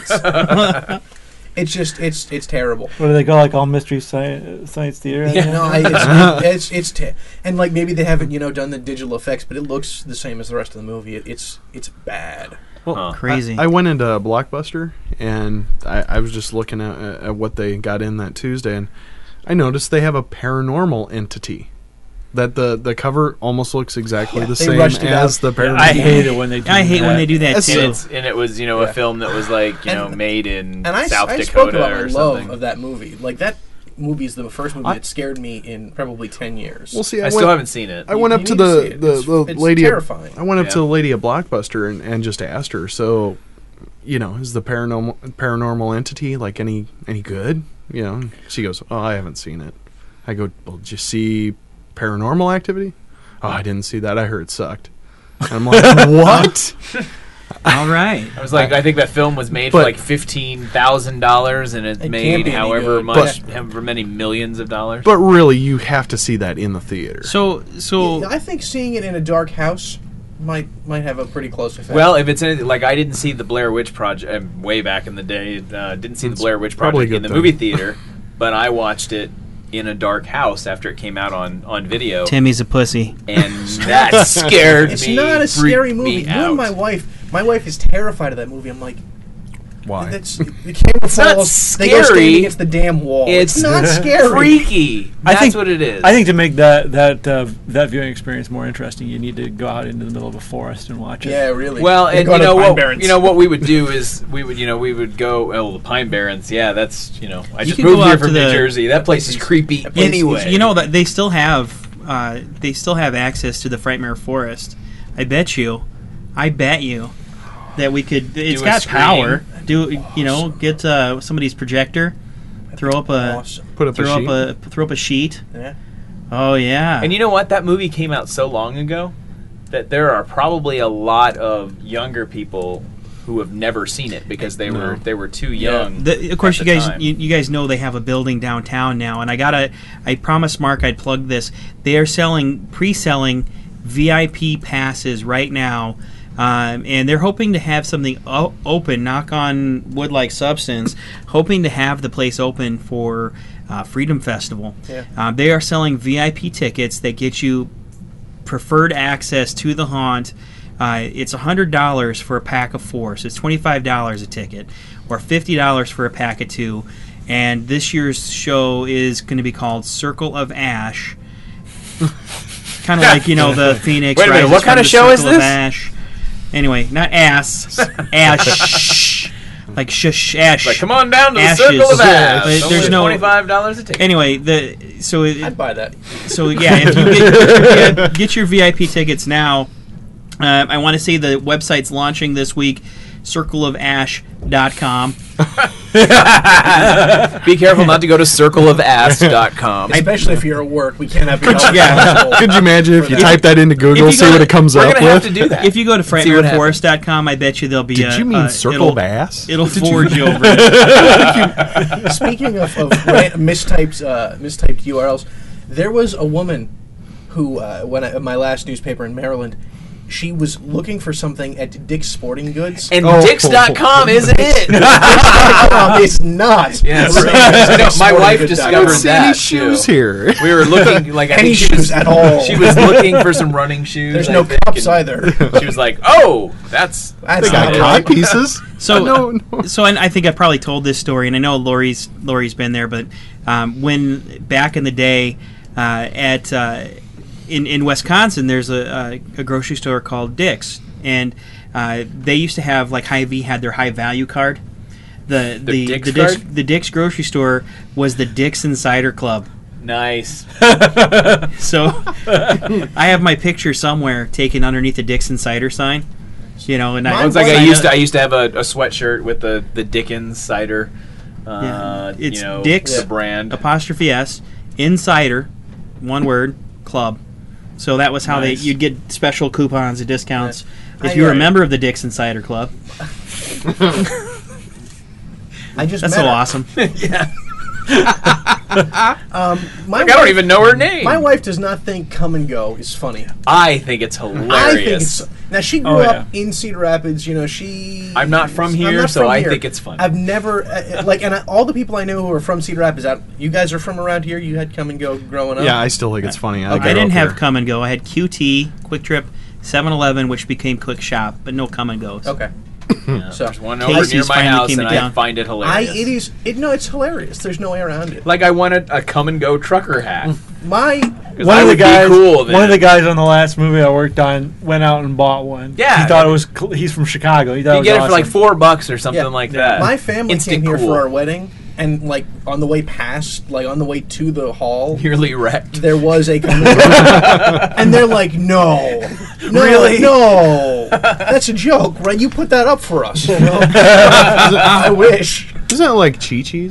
It's just it's terrible. What do they call all mystery science theater? No, and like maybe they haven't done the digital effects, but it looks the same as the rest of the movie. It's bad. Huh. Crazy. I went into Blockbuster, and I was just looking at what they got in that Tuesday, and I noticed they have a paranormal entity. That the cover almost looks exactly the they same rushed it as out. the paranormal. I hate it when they do I hate when they do that That's- too. And it was, a Yeah. film that was like, And- made in And I South spoke Dakota about my or love something. of that movie. Like that movie is the first movie I- that scared me in probably 10 years. Well, see, I still haven't seen it. I went You up to need to see the it. the It's lady. terrifying. I went up to Yeah. the lady at Blockbuster and just asked her. So, is the paranormal entity like any good? She goes, "Oh, I haven't seen it." I go, "Well, did you see Paranormal Activity?" "Oh, I didn't see that. I heard it sucked." I'm like, what? All right. I was like, I think that film was made for But- like $15,000, and it can't made be any however good. much, however many millions of dollars. But really, you have to see that in the theater. So I think seeing it in a dark house might have a pretty close effect. Well, if it's anything like I didn't see the Blair Witch Project way back in the day. Didn't see the It's Blair Witch probably a Project in good the thing. movie theater, but I watched it in a dark house after it came out on video, Timmy's a pussy. and that scared it's me. not a freaked scary movie. me You and out. my wife is terrified of that movie. I'm like, Why? that's the camera It's not falls. They go scary. stand against the damn wall. It's not scary. Freaky. I That's think- what it is. I think to make that viewing experience more interesting, you need to go out into the middle of a forest and watch it. Yeah, really. Well, They and go you to know Pine what? Barrens. You know what we would do is we would go. Oh, the Pine Barrens. Yeah, that's I just can moved go here out from to New the- Jersey. That place is creepy that place is- anyway. You know that they still have access to the Frightmare Forest. I bet you that we could. It's a got screening. power. Get somebody's projector, throw up a Awesome. Put up a sheet. throw up a sheet. Yeah. Oh yeah. And you know what? That movie came out so long ago that there are probably a lot of younger people who have never seen it because they were too young. Of course, at you the guys time. you guys know they have a building downtown now, and I promised Mark I'd plug this. They are pre-selling VIP passes right now, and they're hoping to have something open. Knock on wood, like substance. Hoping to have the place open for Freedom Festival. Yeah. They are selling VIP tickets that get you preferred access to the haunt. It's $100 for a pack of 4, so it's $25 a ticket, or $50 for a pack of 2. And this year's show is going to be called Circle of Ash, kind of like the Phoenix. Wait a minute, rises what kind from of the show is Circle of this? Ash. Anyway, not ass, ash, like shush, ash. Like, come on down to the Ashes. Circle of Yeah, Ash. but Only there's no- $25 a ticket. Anyway, I'd buy that. So yeah, if you get your VIP tickets now, I want to say the website's launching this week, circleofash.com. Be careful not to go to circleofass.com. Especially if you're at work, we can't have you. Could you imagine if you Yeah. type that into Google, you see go what to- it comes We're up going to have with? to do that. If you go to See what happens. frightmareforest.com, I bet you there'll be Did you mean circle of it'll- ass? It'll forward you over it. Speaking of mistyped URLs, there was a woman who, my last newspaper in Maryland, she was looking for something at Dick's Sporting Goods. And Oh. Dix.com isn't it? It's not. Yes. Dick's My Sporting wife Goods. I discovered don't see any that shoes too. here. We were looking like I Any think she was shoes at all. She was looking for some running shoes. There's I no think, cups and either. She was like, "Oh, that's That's They got not cod right. pieces. So, no. and I think I probably told this story, and I know Lori's been there, but when back in the day in Wisconsin, there's a grocery store called Dick's, and they used to have, like, Hy-Vee had their high value card. The Dick's card? The Dick's grocery store was the Dick's Insider Club. nice." So I have my picture somewhere taken underneath the Dick's Insider sign. And Mine It's like was- I used to have a sweatshirt with the Dickens cider. Yeah. It's the Dick's brand. apostrophe S Insider, one word, club. So that was how Nice. you'd get special coupons and discounts Yeah. if you were a Right. member of the Dick's Insider Club. I just That's met so her. awesome. My I don't even know her name. My wife does not think Come and Go is funny. I think it's hilarious. I think it's now she grew Oh, up in Cedar Rapids. I'm not from here, not so from I here. think it's funny. I've never all the people I know who are from Cedar Rapids. You guys are from around here. You had Come and Go growing up. Yeah, I still think it's funny. I, I grew didn't up have here. Come and Go. I had QT, Quick Trip, 7-Eleven, which became Quick Shop, but no Come and Goes. Okay. Yeah, So, there's one over Casey's near my finally house, came and to town. I find it hilarious. it's hilarious. There's no way around it. Like I wanted a come and go trucker hat. My 'Cause One I of the would be guys, cool then. one of the guys on the last movie I worked on went out and bought one. Yeah. he thought it was. He's from Chicago. He thought You it was get it awesome. for like $4 or something Yeah. like that. my family Instant came here cool. for our wedding, and like on the way past, like on the way to the hall, Nearly wrecked. there was a Come and Go, and they're like, no, Really? no, that's a joke, right? You put that up for us. You know? I wish. Isn't that like Chi-Chi's?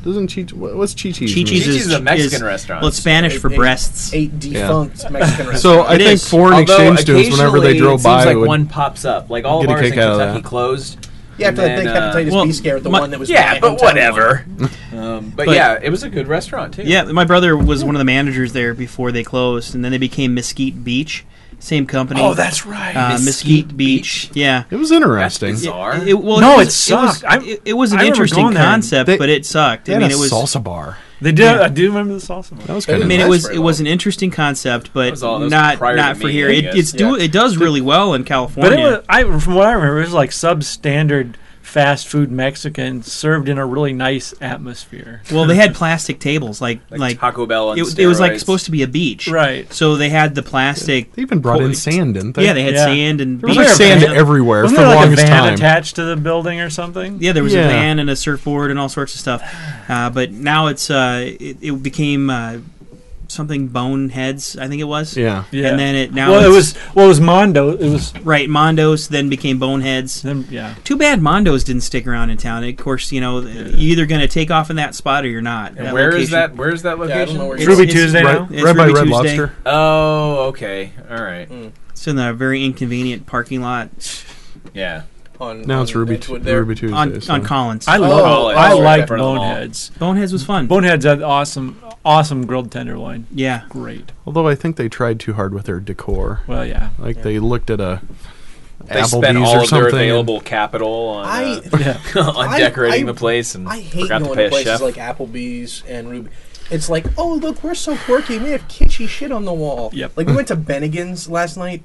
Doesn't what's Chi-Chi's? Chi-Chi's is a Mexican restaurant. Well, it's Spanish for breasts. A defunct Mexican restaurant. So I It think is. foreign exchange students, whenever they occasionally drove it by, seems like would one pops up. Like all of get a ours in kick out of Kentucky that. closed. yeah, after and the then, hepatitis well, B scare, the my- one that was Yeah, my but hometown whatever. one. But But- yeah, it was a good restaurant too. Yeah, my brother was one of the managers there before they closed, and then they became Mesquite Beach, same company. Oh, that's right. Mesquite Beach. Yeah. It was That's interesting. bizarre. Well, No, it it was, sucked. it was an I remember interesting going there. concept, They- but it sucked. They I had mean, a it was. salsa bar. They did. Yeah. I do remember the salsa. That was They kind I of mean, That's it was very it well. was an interesting concept, but That was all- that was not prior to for me, here. I It, guess. it does really well in California. But it was, from what I remember, it was like substandard fast food Mexican served in a really nice atmosphere. Well, they had plastic tables, like Taco Bell on it was like steroids. supposed to be a beach, Right. So they had the plastic. They even brought in sand, didn't they? Yeah, they had Yeah. sand and There was beach like sand stuff. everywhere Wasn't for there the like a longest van time. attached to the building or something? Yeah, there was Yeah. a van and a surfboard and all sorts of stuff. But now it became something Boneheads, I think it was. Yeah. Yeah. And then it now Well, it it's- was Mondo. It was right Mondo's, then became Boneheads. then yeah. Too bad Mondo's didn't stick around in town. Of course, you're either going to take off in that spot or you're not. And That where is location- that? Where is that Yeah, I location? don't know where It's you're Ruby Tuesday Right, now. It's right by Ruby Red Tuesday. Lobster. Oh, okay. All right. It's in a very inconvenient parking lot Yeah. Now it's Ruby Redwood there. Ruby Tuesday. on so. Collins. I Oh, love. oh, I right liked in front of the mall. Boneheads. Boneheads was fun. Boneheads had awesome grilled tenderloin. Yeah. Great. Although I think they tried too hard with their decor. Well, yeah. Like they looked at a They Applebee's spent or all of their something. available capital on, Yeah. on decorating I- the place and I hate forgot to going pay to a places chef. like Applebee's and Ruby. It's like, oh look, we're so quirky. We have kitschy shit on the wall. Yep. Like we went to Bennigan's last night.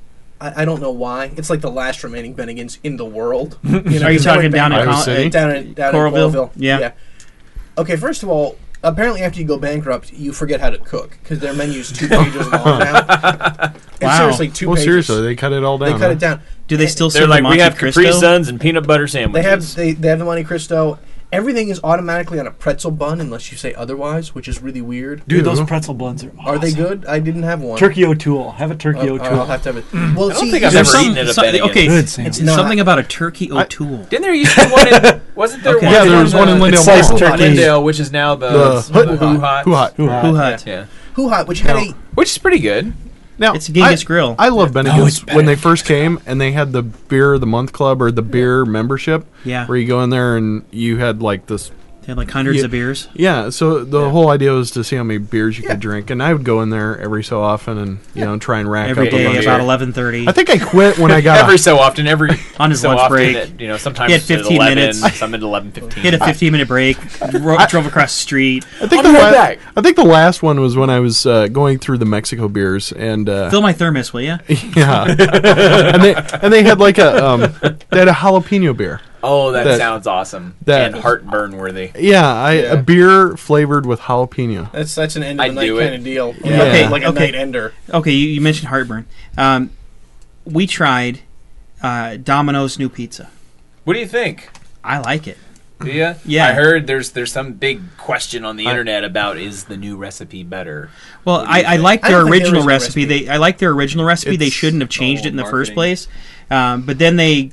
I don't know why. It's like the last remaining Bennigan's in the world. You know, Are you 'cause they talking went down in Iowa Col- City? down in Coralville? Coralville? Yeah. Okay, first of all, apparently after you go bankrupt, you forget how to cook because their menu's 2 pages long now. It's Wow. seriously 2 Well, pages. seriously, they cut it all down. They cut it down. Do they still They're serve like, the we Monte have Cristo? Capri Suns and peanut butter They sandwiches. have they have the Monte Cristo. Everything is automatically on a pretzel bun unless you say otherwise, which is really weird. Dude, those Ew. pretzel buns are awesome. Are they good? I didn't have one. Turkey O'Toole. Have a turkey Oh, O'Toole. I'll have to have it. Well, I don't see, think I've there's ever some- eaten at a Bennigan's. Okay, Good it's sandwich. not. something about a turkey O'Toole. Didn't there used to be one in... Wasn't there Okay. one Yeah, in there was one in Lindale It's sliced Mall. turkey. Lindale, which is now the The Who Hot. Who Hot? Who Hot? Who Hut? Yeah. Hoo Hot, which had No. a Which is pretty good. Now, It's Genghis Grill. I love No, Bennigan's it's when they first came and they had the beer of the month club or the beer membership. Yeah. Where you go in there and you had like this. They had like hundreds Yeah. of beers. Yeah, so the whole idea was to see how many beers you could drink, and I would go in there every so often and try and rack Every up a day bunch. about beer. 11:30. I think I quit when I got Every so often, every On his so lunch often break. At, sometimes He had it's at 15 11, minutes. some at 11:15. Hit a 15-minute break. Drove across the street. I think I'll be right la- back. I think the last one was when I was going through the Mexico beers and Fill my thermos, will you? yeah, and they had like they had a jalapeno beer. Oh, that, That- sounds awesome that- and heartburn worthy. Yeah, a beer flavored with jalapeno. that's an end of the I'd night do it. kind of deal. Yeah. Okay, like a okay. night ender. Okay, you mentioned heartburn. We tried Domino's new pizza. What do you think? I like it. Do you? Yeah. I heard there's some big question on the internet about is the new recipe better? Well, What do you I think? like I their don't think there original is a recipe. recipe. I like their original recipe. They It's- shouldn't have changed it in the first marketing. place. But then they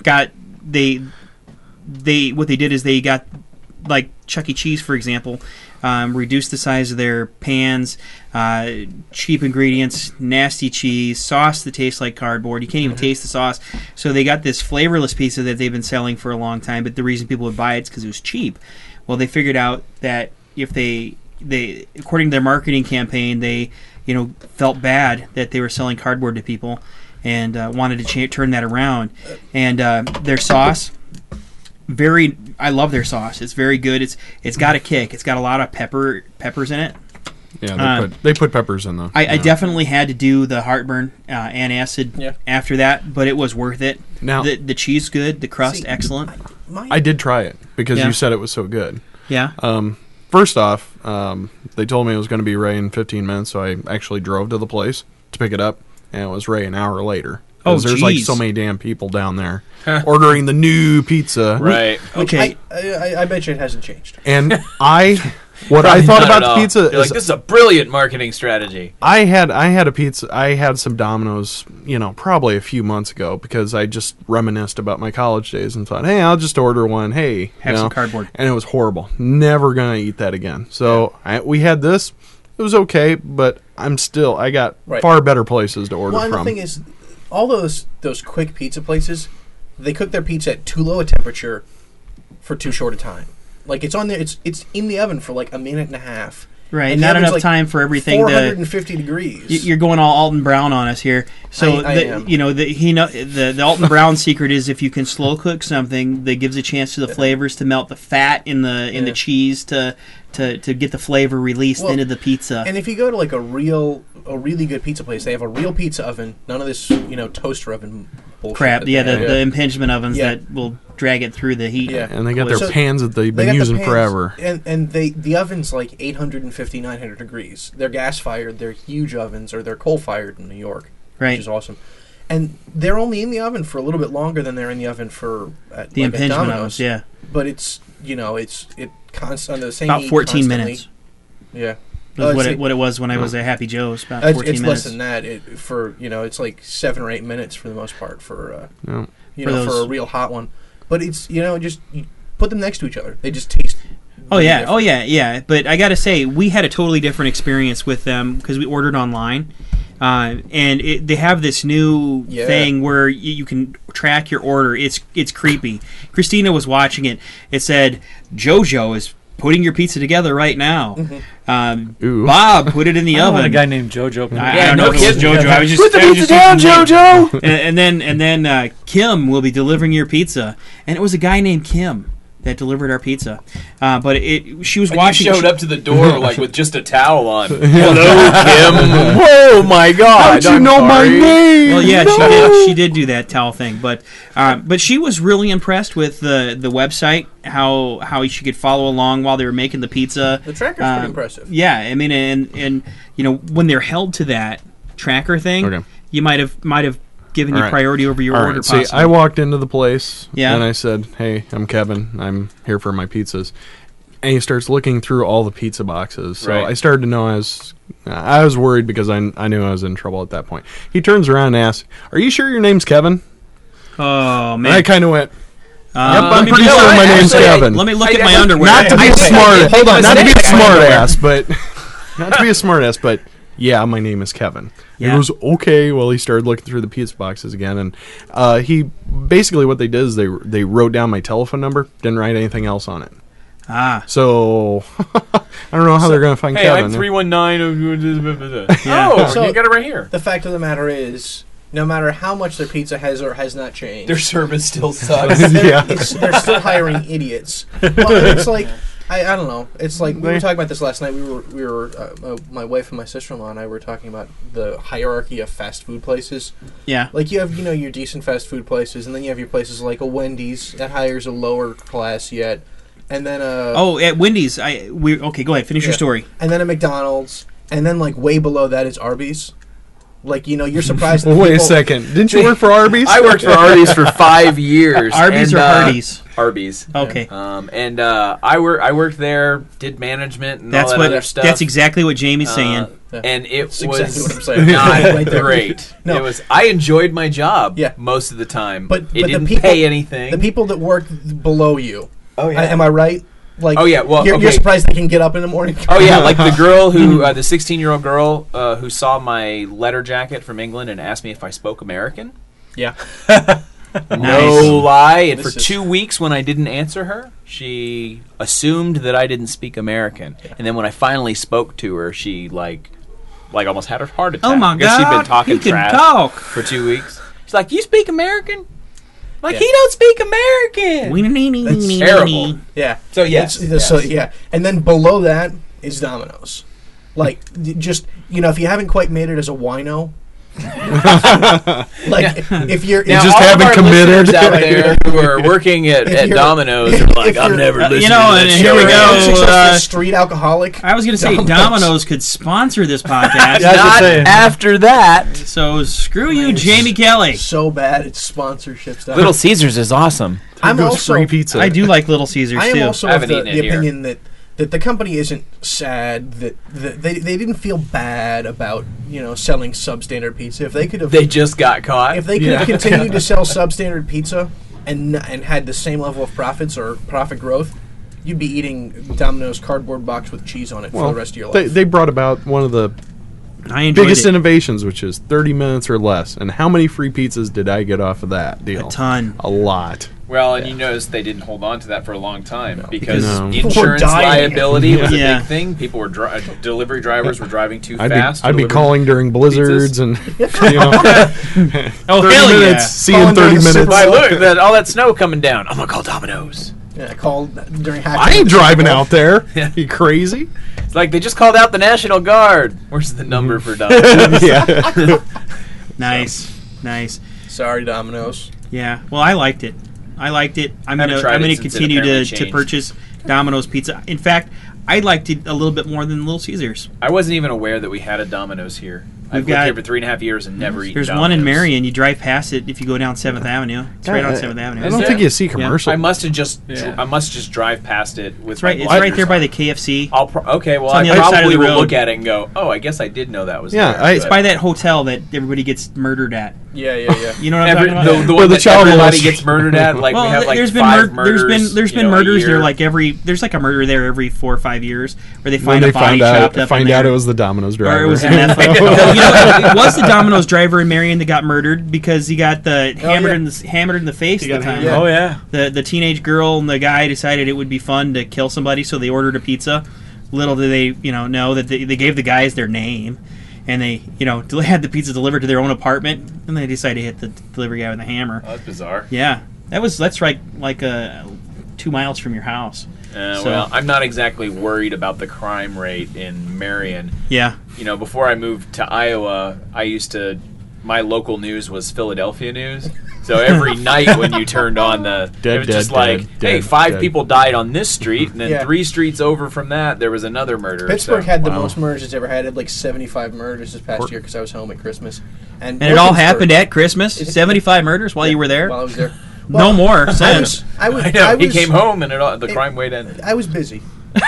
what they did is they got like Chuck E. Cheese, for example, reduced the size of their pans, cheap ingredients, nasty cheese, sauce that tastes like cardboard. You can't even taste the sauce. So they got this flavorless pizza that they've been selling for a long time. But the reason people would buy it is because it was cheap. Well, they figured out that if they according to their marketing campaign, they felt bad that they were selling cardboard to people and wanted to turn that around. And their sauce. I love their sauce. It's very good. It's got a kick. It's got a lot of peppers in it. Yeah, they put peppers in though. I definitely had to do the heartburn antacid after that, but it was worth it. Now- the cheese good, the crust See, excellent. I did try it because Yeah. you said it was so good. Yeah. First off, they told me it was going to be ready in 15 minutes, so I actually drove to the place to pick it up, and it was ready an hour later. 'Cause Oh, there's like geez. so many damn people down there ordering the new pizza. Right. Which Okay. I bet you it hasn't changed. And I What I thought Not about at the all. pizza They're is like, this is a brilliant marketing strategy. I had a pizza. I had some Domino's, probably a few months ago because I just reminisced about my college days and thought, hey, I'll just order one. Hey, Have some cardboard. And it was horrible. Never gonna eat that again. So we had this. It was okay, but I got far better places to order Well, and from. the thing is, all those quick pizza places, they cook their pizza at too low a temperature for too short a time. Like it's on there, it's in the oven for like a minute and a half. Right, And the not oven's enough like time for everything to. 450 degrees. You're going all Alton Brown on us here. So I am. the Alton Brown secret is if you can slow cook something, that gives a chance to the flavors to melt the fat in the cheese to get the flavor released into the pizza. And if you go to like a really good pizza place, they have a real pizza oven. None of this toaster oven bullshit. Crap, that they have. the impingement ovens Yeah. that will drag it through the heat. Yeah. And they got their So pans that they've They been got the using pans, forever. and the oven's like 850, 900 degrees. They're gas fired. They're huge ovens, or they're coal fired in New York, Right. which is awesome. And they're only in the oven for a little bit longer than they're in the oven for at, The like at impingement Domino's. ovens, yeah. But it's constant the same About heat 14 constantly. minutes. Yeah. Was it's- what it was when I was at Happy Joe's. About It's 14 less minutes. than that. It's like 7 or 8 minutes for the most part for No. for those- a real hot one. But it's just you put them next to each other. They just taste. Oh really yeah, different. yeah. But I got to say, we had a totally different experience with them because we ordered online, and they have this new Yeah. thing where you can track your order. It's creepy. Christina was watching it. It said JoJo is putting your pizza together right now. Ooh. Bob put it in the I don't want oven. a guy named JoJo. I don't know no if it was kidding. JoJo. I was just Put the I was pizza just down, using JoJo! and then Kim will be delivering your pizza, and it was a guy named Kim that delivered our pizza. But she was And watching. you showed up to the door like with just a towel on. Hello, Kim. Whoa, my God! How'd you know my name? Well, yeah, she did do that towel thing, but she was really impressed with the website, how she could follow along while they were making the pizza. The tracker's pretty impressive. Yeah, I mean, and when they're held to that tracker thing, Okay. you might have given you All right. priority over your All order. right, see, possibly. I walked into the place Yeah. and I said, hey, I'm Kevin. I'm here for my pizzas. And he starts looking through all the pizza boxes. So Right. I started to know I was worried because I knew I was in trouble at that point. He turns around and asks, are you sure your name's Kevin? Oh And I man, kind of went, yep, I'm let me pretty do sure that. my name's Actually, Kevin. let me look I- at my I- underwear. Not to be a I- smart, hold on, not to be a say- smart ass, but not to be a smart ass, but yeah, my name is Kevin. Yeah. He goes, okay. Well, he started looking through the pizza boxes again, and he basically what they did is they wrote down my telephone number, didn't write anything else on it. Ah, So I don't know how they're going to find Hey, Kevin. I'm 319. Yeah. Oh, So- you got it right here. The fact of the matter is, no matter how much their pizza has or has not changed, Their service still sucks. Yeah. they're still hiring idiots. Well, it's like I don't know. It's like we were talking about this last night. We were my wife and my sister-in-law and I were talking about the hierarchy of fast food places. yeah. Like you have your decent fast food places, and then you have your places like a Wendy's that hires a lower class yet, and then Oh, at Wendy's, okay. Go ahead, finish your Yeah. story. and then a McDonald's, and then like way below that is Arby's. Like you're surprised. Well, that wait a people- second. Didn't you work for Arby's? I worked for Arby's for 5 years. Arby's and, or Hardee's? Arby's. Okay. And I worked there, did management and That's all that other stuff. That's exactly what Jamie's saying. And it That's was exactly what I'm saying. not Right there. great. No. It was. I enjoyed my job. Yeah. Most of the time, But it the didn't people- pay anything. The people that work below you. Oh Am I right? Like, Oh, yeah, well, you're okay. surprised they can get up in the morning. Oh yeah, like the girl who, the 16-year-old girl who saw my letter jacket from England and asked me if I spoke American. Yeah. No lie. And This for is- 2 weeks, when I didn't answer her, she assumed that I didn't speak American. And then when I finally spoke to her, she like almost had a heart attack. Oh my because she'd been God, talking he can trash talk. for 2 weeks. She's like, "You speak American?" Like Yeah. he don't speak American. That's terrible. Yeah. So yes, So yes. yeah, and then below that is Domino's. Like just if you haven't quite made it as a wino. Like if you're Now, just all haven't of our committed. listeners out there who are working at you're- Domino's are like, if "I've you're- never listened you know, to that and shit." here we you're go. a successful street alcoholic. I was going to say Domino's could sponsor this podcast. Yeah, I was Not gonna say. after that. So screw you, Jamie Kelly. So bad it's sponsorship stuff. Little Caesars is awesome. I'm Goes also free pizza. I do like Little Caesars I am too. also I of haven't the eaten it here. opinion that that the company isn't sad, that they didn't feel bad about selling substandard pizza. If they could have, They just got caught. if they could have continued to sell substandard pizza and had the same level of profits or profit growth, you'd be eating Domino's cardboard box with cheese on it for the rest of your life. They brought about one of the I enjoyed biggest it innovations, which is 30 minutes or less. And how many free pizzas did I get off of that deal? a ton. A lot. Well, and you notice they didn't hold on to that for a long time because No. People were insurance dying. liability was Yeah. a big thing. People were delivery drivers were driving too I'd fast. be delivering calling during blizzards and Oh 30 hell minutes, yeah! seeing Calling during 30 the minutes. Super Why, Bowl. look, all that snow coming down. I'm gonna call Domino's. Yeah, I called during halftime. I ain't driving out there. Yeah. You crazy? It's like they just called out the National Guard. Where's the number for Domino's? Yeah. Nice. Sorry, Domino's. Yeah. Well, I liked it. I'm Haven't gonna tried it since it continue apparently to changed. purchase Domino's pizza. In fact, I liked it a little bit more than Little Caesars. I wasn't even aware that we had a Domino's here. I've We've lived got- here for 3.5 years and never eaten There's Domino's. one in Marion. You drive past it if you go down 7th Avenue. It's right on 7th Avenue. I don't Is think it? you see commercials. I must have just Yeah. drive past it with It's right. my It's right blinders there by on. the KFC. Okay, well, It's on I the other side of probably the will road. look at it and go, "Oh, I guess I did know that was Yeah, there." It's by that hotel that everybody gets murdered at. Yeah. You know what I'm talking about? the Where one the that child everybody molester- gets murdered at. Like Well, we have like there's been 5 murders. there's been a murders year. there like there's like a murder there every 4 or 5 years where they when find they a body chopped up. find in out there. it was the Domino's driver. Or it was an athlete. No, it was the Domino's driver in Marion that got murdered because he got hammered in the face. You at got the time. Yeah. Oh yeah. The teenage girl and the guy decided it would be fun to kill somebody, so they ordered a pizza. Little did they know that they gave the guys their name, and they had the pizza delivered to their own apartment, and they decided to hit the delivery guy with a hammer. Oh, that's bizarre. Yeah, that's right, like 2 miles from your house. So- Well, I'm not exactly worried about the crime rate in Marion. Yeah. Before I moved to Iowa, my local news was Philadelphia news. So every night when you turned on it was just like, hey, 5 people died on this street, and then Yeah. 3 streets over from that, there was another murder. Pittsburgh So- had the Wow. most murders it's ever had. It had like 75 murders this past year because I was home at Christmas. And it all Wilkinsburg- happened at Christmas. 75 murders while you were there. While I was there. No more I since. was, I was, I know, I he was, came home and the crime rate ended. I was busy.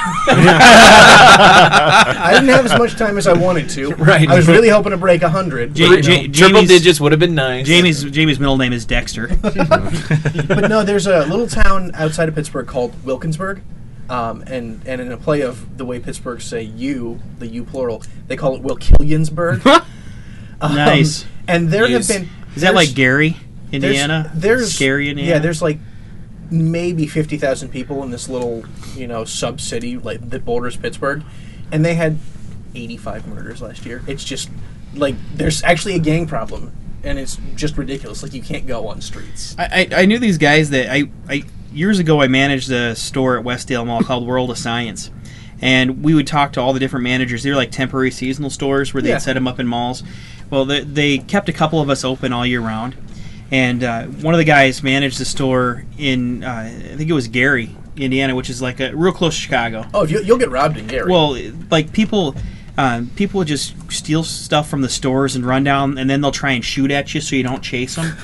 I didn't have as much time as I wanted to. Right. I was really hoping to break 100. Ja- but, Ja- no. Triple Jamie's- digits would have been nice. Jamie's middle name is Dexter. But no, there's a little town outside of Pittsburgh called Wilkinsburg. And in a play of the way Pittsburgh say "you," the "you" plural, they call it Wilkilliansburg. Nice. And there Yes. have been. Is that like there's- Gary, Indiana? There's Scary, Indiana. Yeah, there's like maybe 50,000 people in this little sub city like that borders Pittsburgh, and they had 85 murders last year. It's just like there's actually a gang problem, and it's just ridiculous. Like you can't go on streets. I knew these guys that I years ago I managed a store at Westdale Mall called World of Science, and we would talk to all the different managers. They were like temporary seasonal stores where they'd Yeah. set them up in malls. Well, they kept a couple of us open all year round, and one of the guys managed the store in I think it was Gary, Indiana, which is like real close to Chicago. Oh, you'll get robbed in Gary. Well, like people would just steal stuff from the stores and run down, and then they'll try and shoot at you so you don't chase them.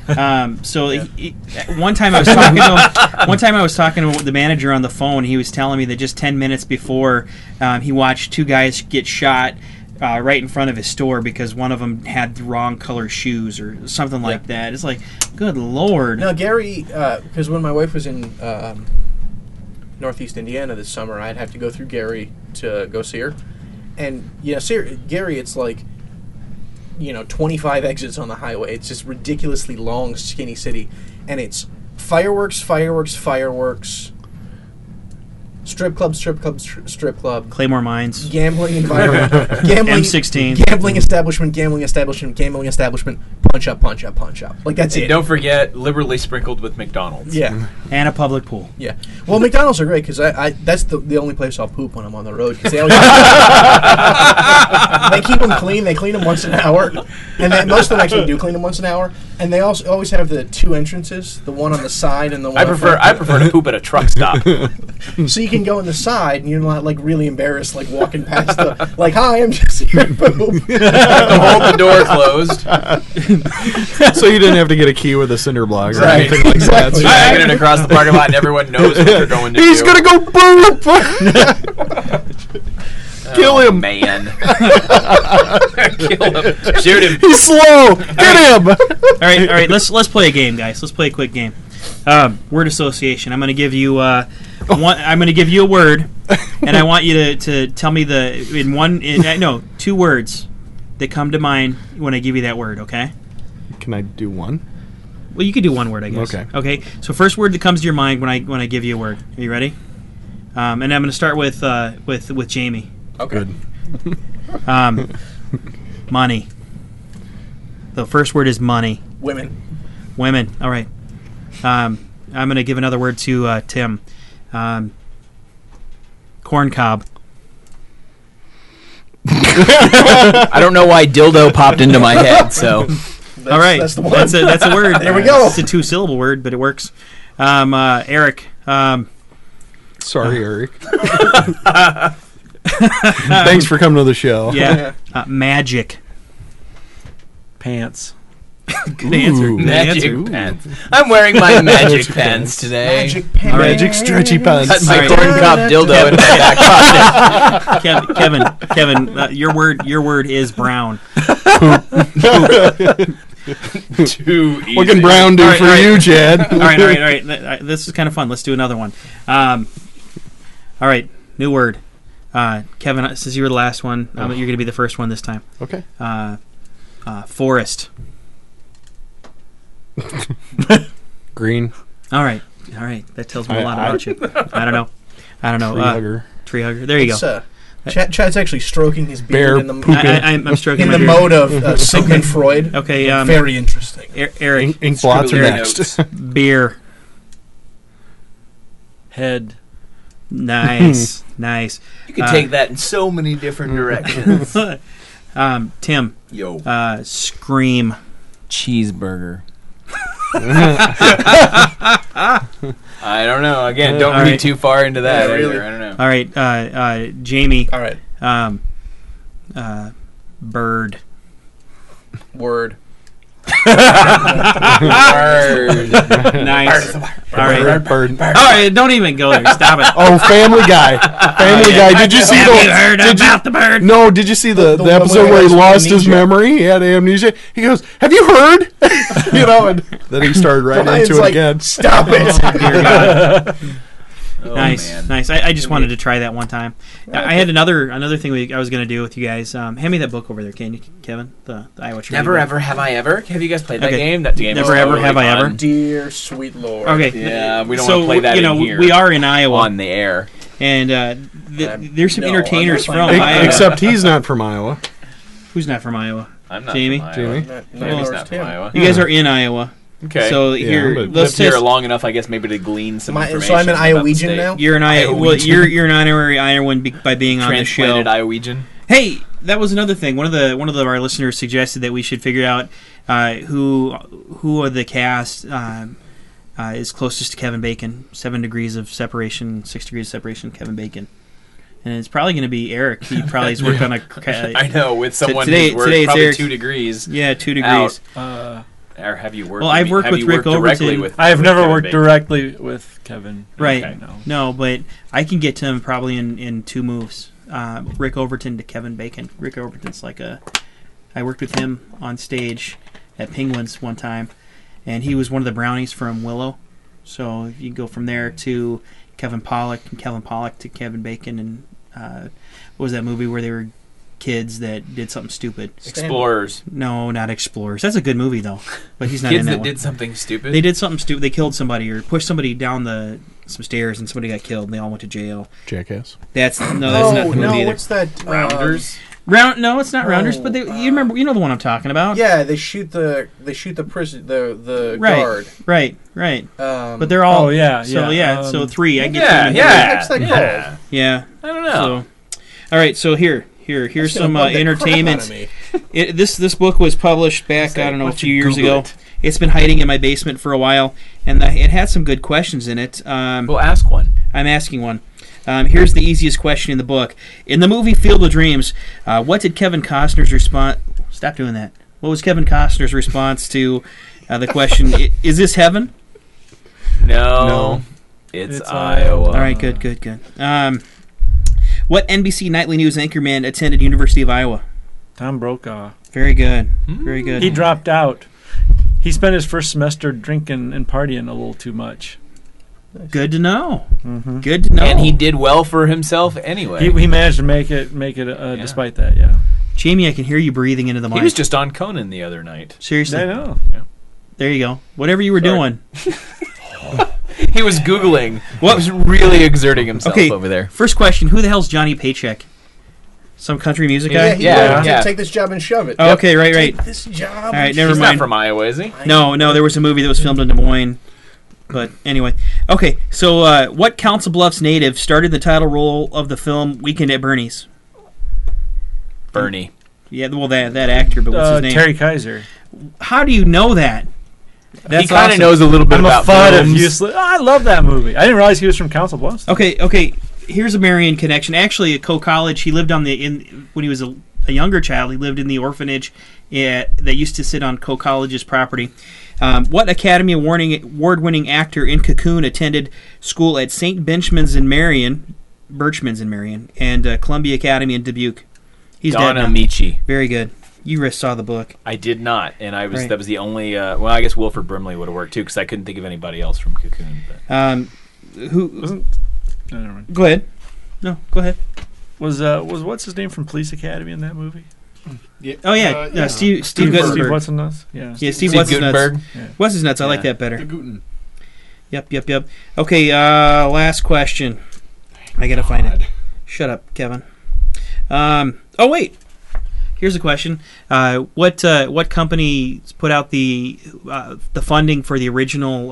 One time I was talking to the manager on the phone. He was telling me that just 10 minutes before he watched 2 guys get shot right in front of his store because one of them had the wrong color shoes or something like that. It's like, good lord. No, Gary, because when my wife was in Northeast Indiana this summer, I'd have to go through Gary to go see her. And, Gary, it's like, 25 exits on the highway. It's this ridiculously long, skinny city. And it's fireworks, fireworks, fireworks, strip club, strip club, strip club, Claymore Mines. gambling environment, gambling, M16. gambling establishment, gambling establishment, gambling establishment, punch up, punch up, punch up. Like, that's And it. don't forget, liberally sprinkled with McDonald's. Yeah. And a public pool. Yeah. Well, McDonald's are great because I that's the only place I'll poop when I'm on the road because they always they keep them clean. They clean them once an hour, and most of them actually do clean them once an hour. And they also always have the 2 entrances, the one on the side and the one. I prefer to poop at a truck stop. So you can can go on the side, and you're not like really embarrassed, like walking past the like, "Hi, I'm Jesse." Boom. Hold the door closed. So you didn't have to get a key with a cinder block or Right. anything like that. So Dragging it across the parking lot, and everyone knows what you're going to do. he's gonna go boop. Kill him. Man. Kill him. Shoot him. He's slow. Get him. All right. Let's play a game, guys. Let's play a quick game. Word association. I'm going to give you one. I'm going to give you a word, and I want you to tell me two words that come to mind when I give you that word. Okay. Can I do one? Well, you could do one word, I guess. Okay. Okay. So first word that comes to your mind when I give you a word. Are you ready? And I'm going to start with Jamie. Okay. Good. Money. The first word is money. Women. Women. All right. I'm going to give another word to Tim. Corn cob. I don't know why dildo popped into my head, so. All right. That's the one. That's a word. There we go. It's a 2-syllable word, but it works. Eric. Sorry, Eric. Thanks for coming to the show. Yeah. Magic. Pants. Good answer. Ooh. Good Magic answer. pants. I'm wearing my magic pants today. Magic pen. Magic stretchy pants. Cut my All right. corn cob dildo in my back pocket. Kevin, your word is brown. Too easy. What can Brown do All right, for all right. you, Chad? All right. This is kind of fun. Let's do another one. All right, new word. Kevin, since you were the last one, you're going to be the first one this time. Okay. Forest. Green. All right. That tells me a lot about you. I don't know. Tree hugger. Tree hugger. There you go. Chad's actually stroking his Bear beard in the pooping. I'm stroking in my the beard. mode of Sigmund Freud. Okay. Very interesting. Eric. Ink blots are Scribble your next. notes. Beer. Head. Nice. You can take that in so many different directions. Tim. Yo. Scream. Cheeseburger. I don't know. Again, don't All read right. too far into that. Yeah, either. really. I don't know. All right. Jamie. All right. Bird. Word. Nice. All right. Bird. All right. Don't even go there. Stop it. Oh, Family Guy. Family Guy. Did you see Have you heard did you- about the bird? No, did you see the one episode where where he he has lost his amnesia? memory? He had amnesia. He goes, "Have you heard?" And then he started right Brian's into it like, again. Stop it. Dear God. Oh, Nice, man. nice. I just wanted to try that one time. I had another thing I was going to do with you guys. Hand me that book over there, can you, Kevin? The Iowa Trivia Never book. ever have I ever. Have you guys played that Okay. game? That game. Never was ever totally have I fun. ever. Dear sweet Lord. Okay. Yeah, we don't so, want to play that in here. we are in Iowa, on the air. and there's some No, entertainers I'm from not Iowa. Except he's not from Iowa. Who's not from Iowa? I'm not Jamie? from Iowa. Jamie? Jamie's Well, not from Iowa. You guys are in Iowa. Okay. So Yeah, here, but- let's lived here just. long enough, I guess, maybe to glean some information. So I'm an about the Iowegian state. now? You're an Iowa. Well, you're an honorary Iowan by being on the show. Transplanted Iowegian. Hey, that was another thing. One of our listeners suggested that we should figure out who of the cast is closest to Kevin Bacon. 7 degrees of separation, 6 degrees of separation. Kevin Bacon, and it's probably going to be Eric. He probably has worked on a. I know, with someone today- who's worked today it's probably Eric's- 2 degrees. Yeah, 2 degrees. Or have you worked? Well, I've worked have with you Rick worked directly Overton. with I have never Kevin worked Bacon? directly with Kevin. Right. Okay, No, but I can get to him probably in 2 moves. Rick Overton to Kevin Bacon. Rick Overton's I worked with him on stage at Penguins one time, and he was one of the brownies from Willow. So if you go from there to Kevin Pollak, and Kevin Pollak to Kevin Bacon, and what was that movie where they were kids that did something stupid? Explorers. No, not Explorers. That's a good movie though, but he's not in Kids that that one. did something stupid. They did something stupid. They killed somebody or pushed somebody down some stairs, and somebody got killed, and they all went to jail. Jackass. That's not the Oh, movie no, either. what's that? Rounders. No, it's not Rounders, No, but you remember, you know the one I'm talking about. Yeah, they shoot the prison the Right. guard. Right. But But they're all. Oh, yeah, So yeah, so um, 3. I get Yeah, them. yeah, What's that yeah. called? Yeah. I don't know. So, all right. So here's That's some gonna bug the crap entertainment. out of me. This book was published back I don't know a Why don't few you years Google ago. it? It's been hiding in my basement for a while, and it had some good questions in it. Well, ask one. I'm asking one. Here's the easiest question in the book. In the movie Field of Dreams, what did Kevin Costner's response... Stop doing that. What was Kevin Costner's response to the question, is this heaven? No. It's Iowa. All right, good. What NBC Nightly News anchorman attended University of Iowa? Tom Brokaw. Very good. Very good. He dropped out. He spent his first semester drinking and partying a little too much. Good to know. Mm-hmm. Good to know. And he did well for himself anyway. He managed to make it despite that, yeah. Jamie, I can hear you breathing into the mic. He was just on Conan the other night. Seriously. I know. There you go. Whatever you were doing. He was Googling. What was really exerting himself over there. First question, who the hell's Johnny Paycheck? Some country music guy? Yeah. Take this job and shove it. Oh, okay, right. Take this job. All right, never He's mind. not from Iowa, is he? No, there was a movie that was filmed in Des Moines. But anyway. Okay, so what Council Bluffs native started the title role of the film Weekend at Bernie's? Bernie. Yeah, well, that actor, but what's his name? Terry Kaiser. How do you know that? He kind of knows a little bit about films. I love that movie. I didn't realize he was from Council Bluffs. Okay. Here's a Marion connection. Actually, at Coe College, he lived when he was a younger child. He lived in the orphanage that used to sit on Coe College's property. What Academy Award-winning actor in Cocoon attended school at St. Birchman's in Marion, and Columbia Academy in Dubuque? He's Don dead now. Amici. Very good. You saw the book. I did not, and Right. that was the only. Well, I guess Wilford Brimley would have worked too, because I couldn't think of anybody else from Cocoon. But. Go ahead. No, go ahead. Was what's his name from Police Academy in that movie? Yeah. Oh yeah, Steve Steve Guttenberg. What's his nuts? Yeah. Steve What's his nuts. Guttenberg. Yeah. What's his nuts? I like that better. The Guten. Yep. Okay, last question. I gotta find it. Shut up, Kevin. Oh wait. Here's a question. What company put out the funding for the original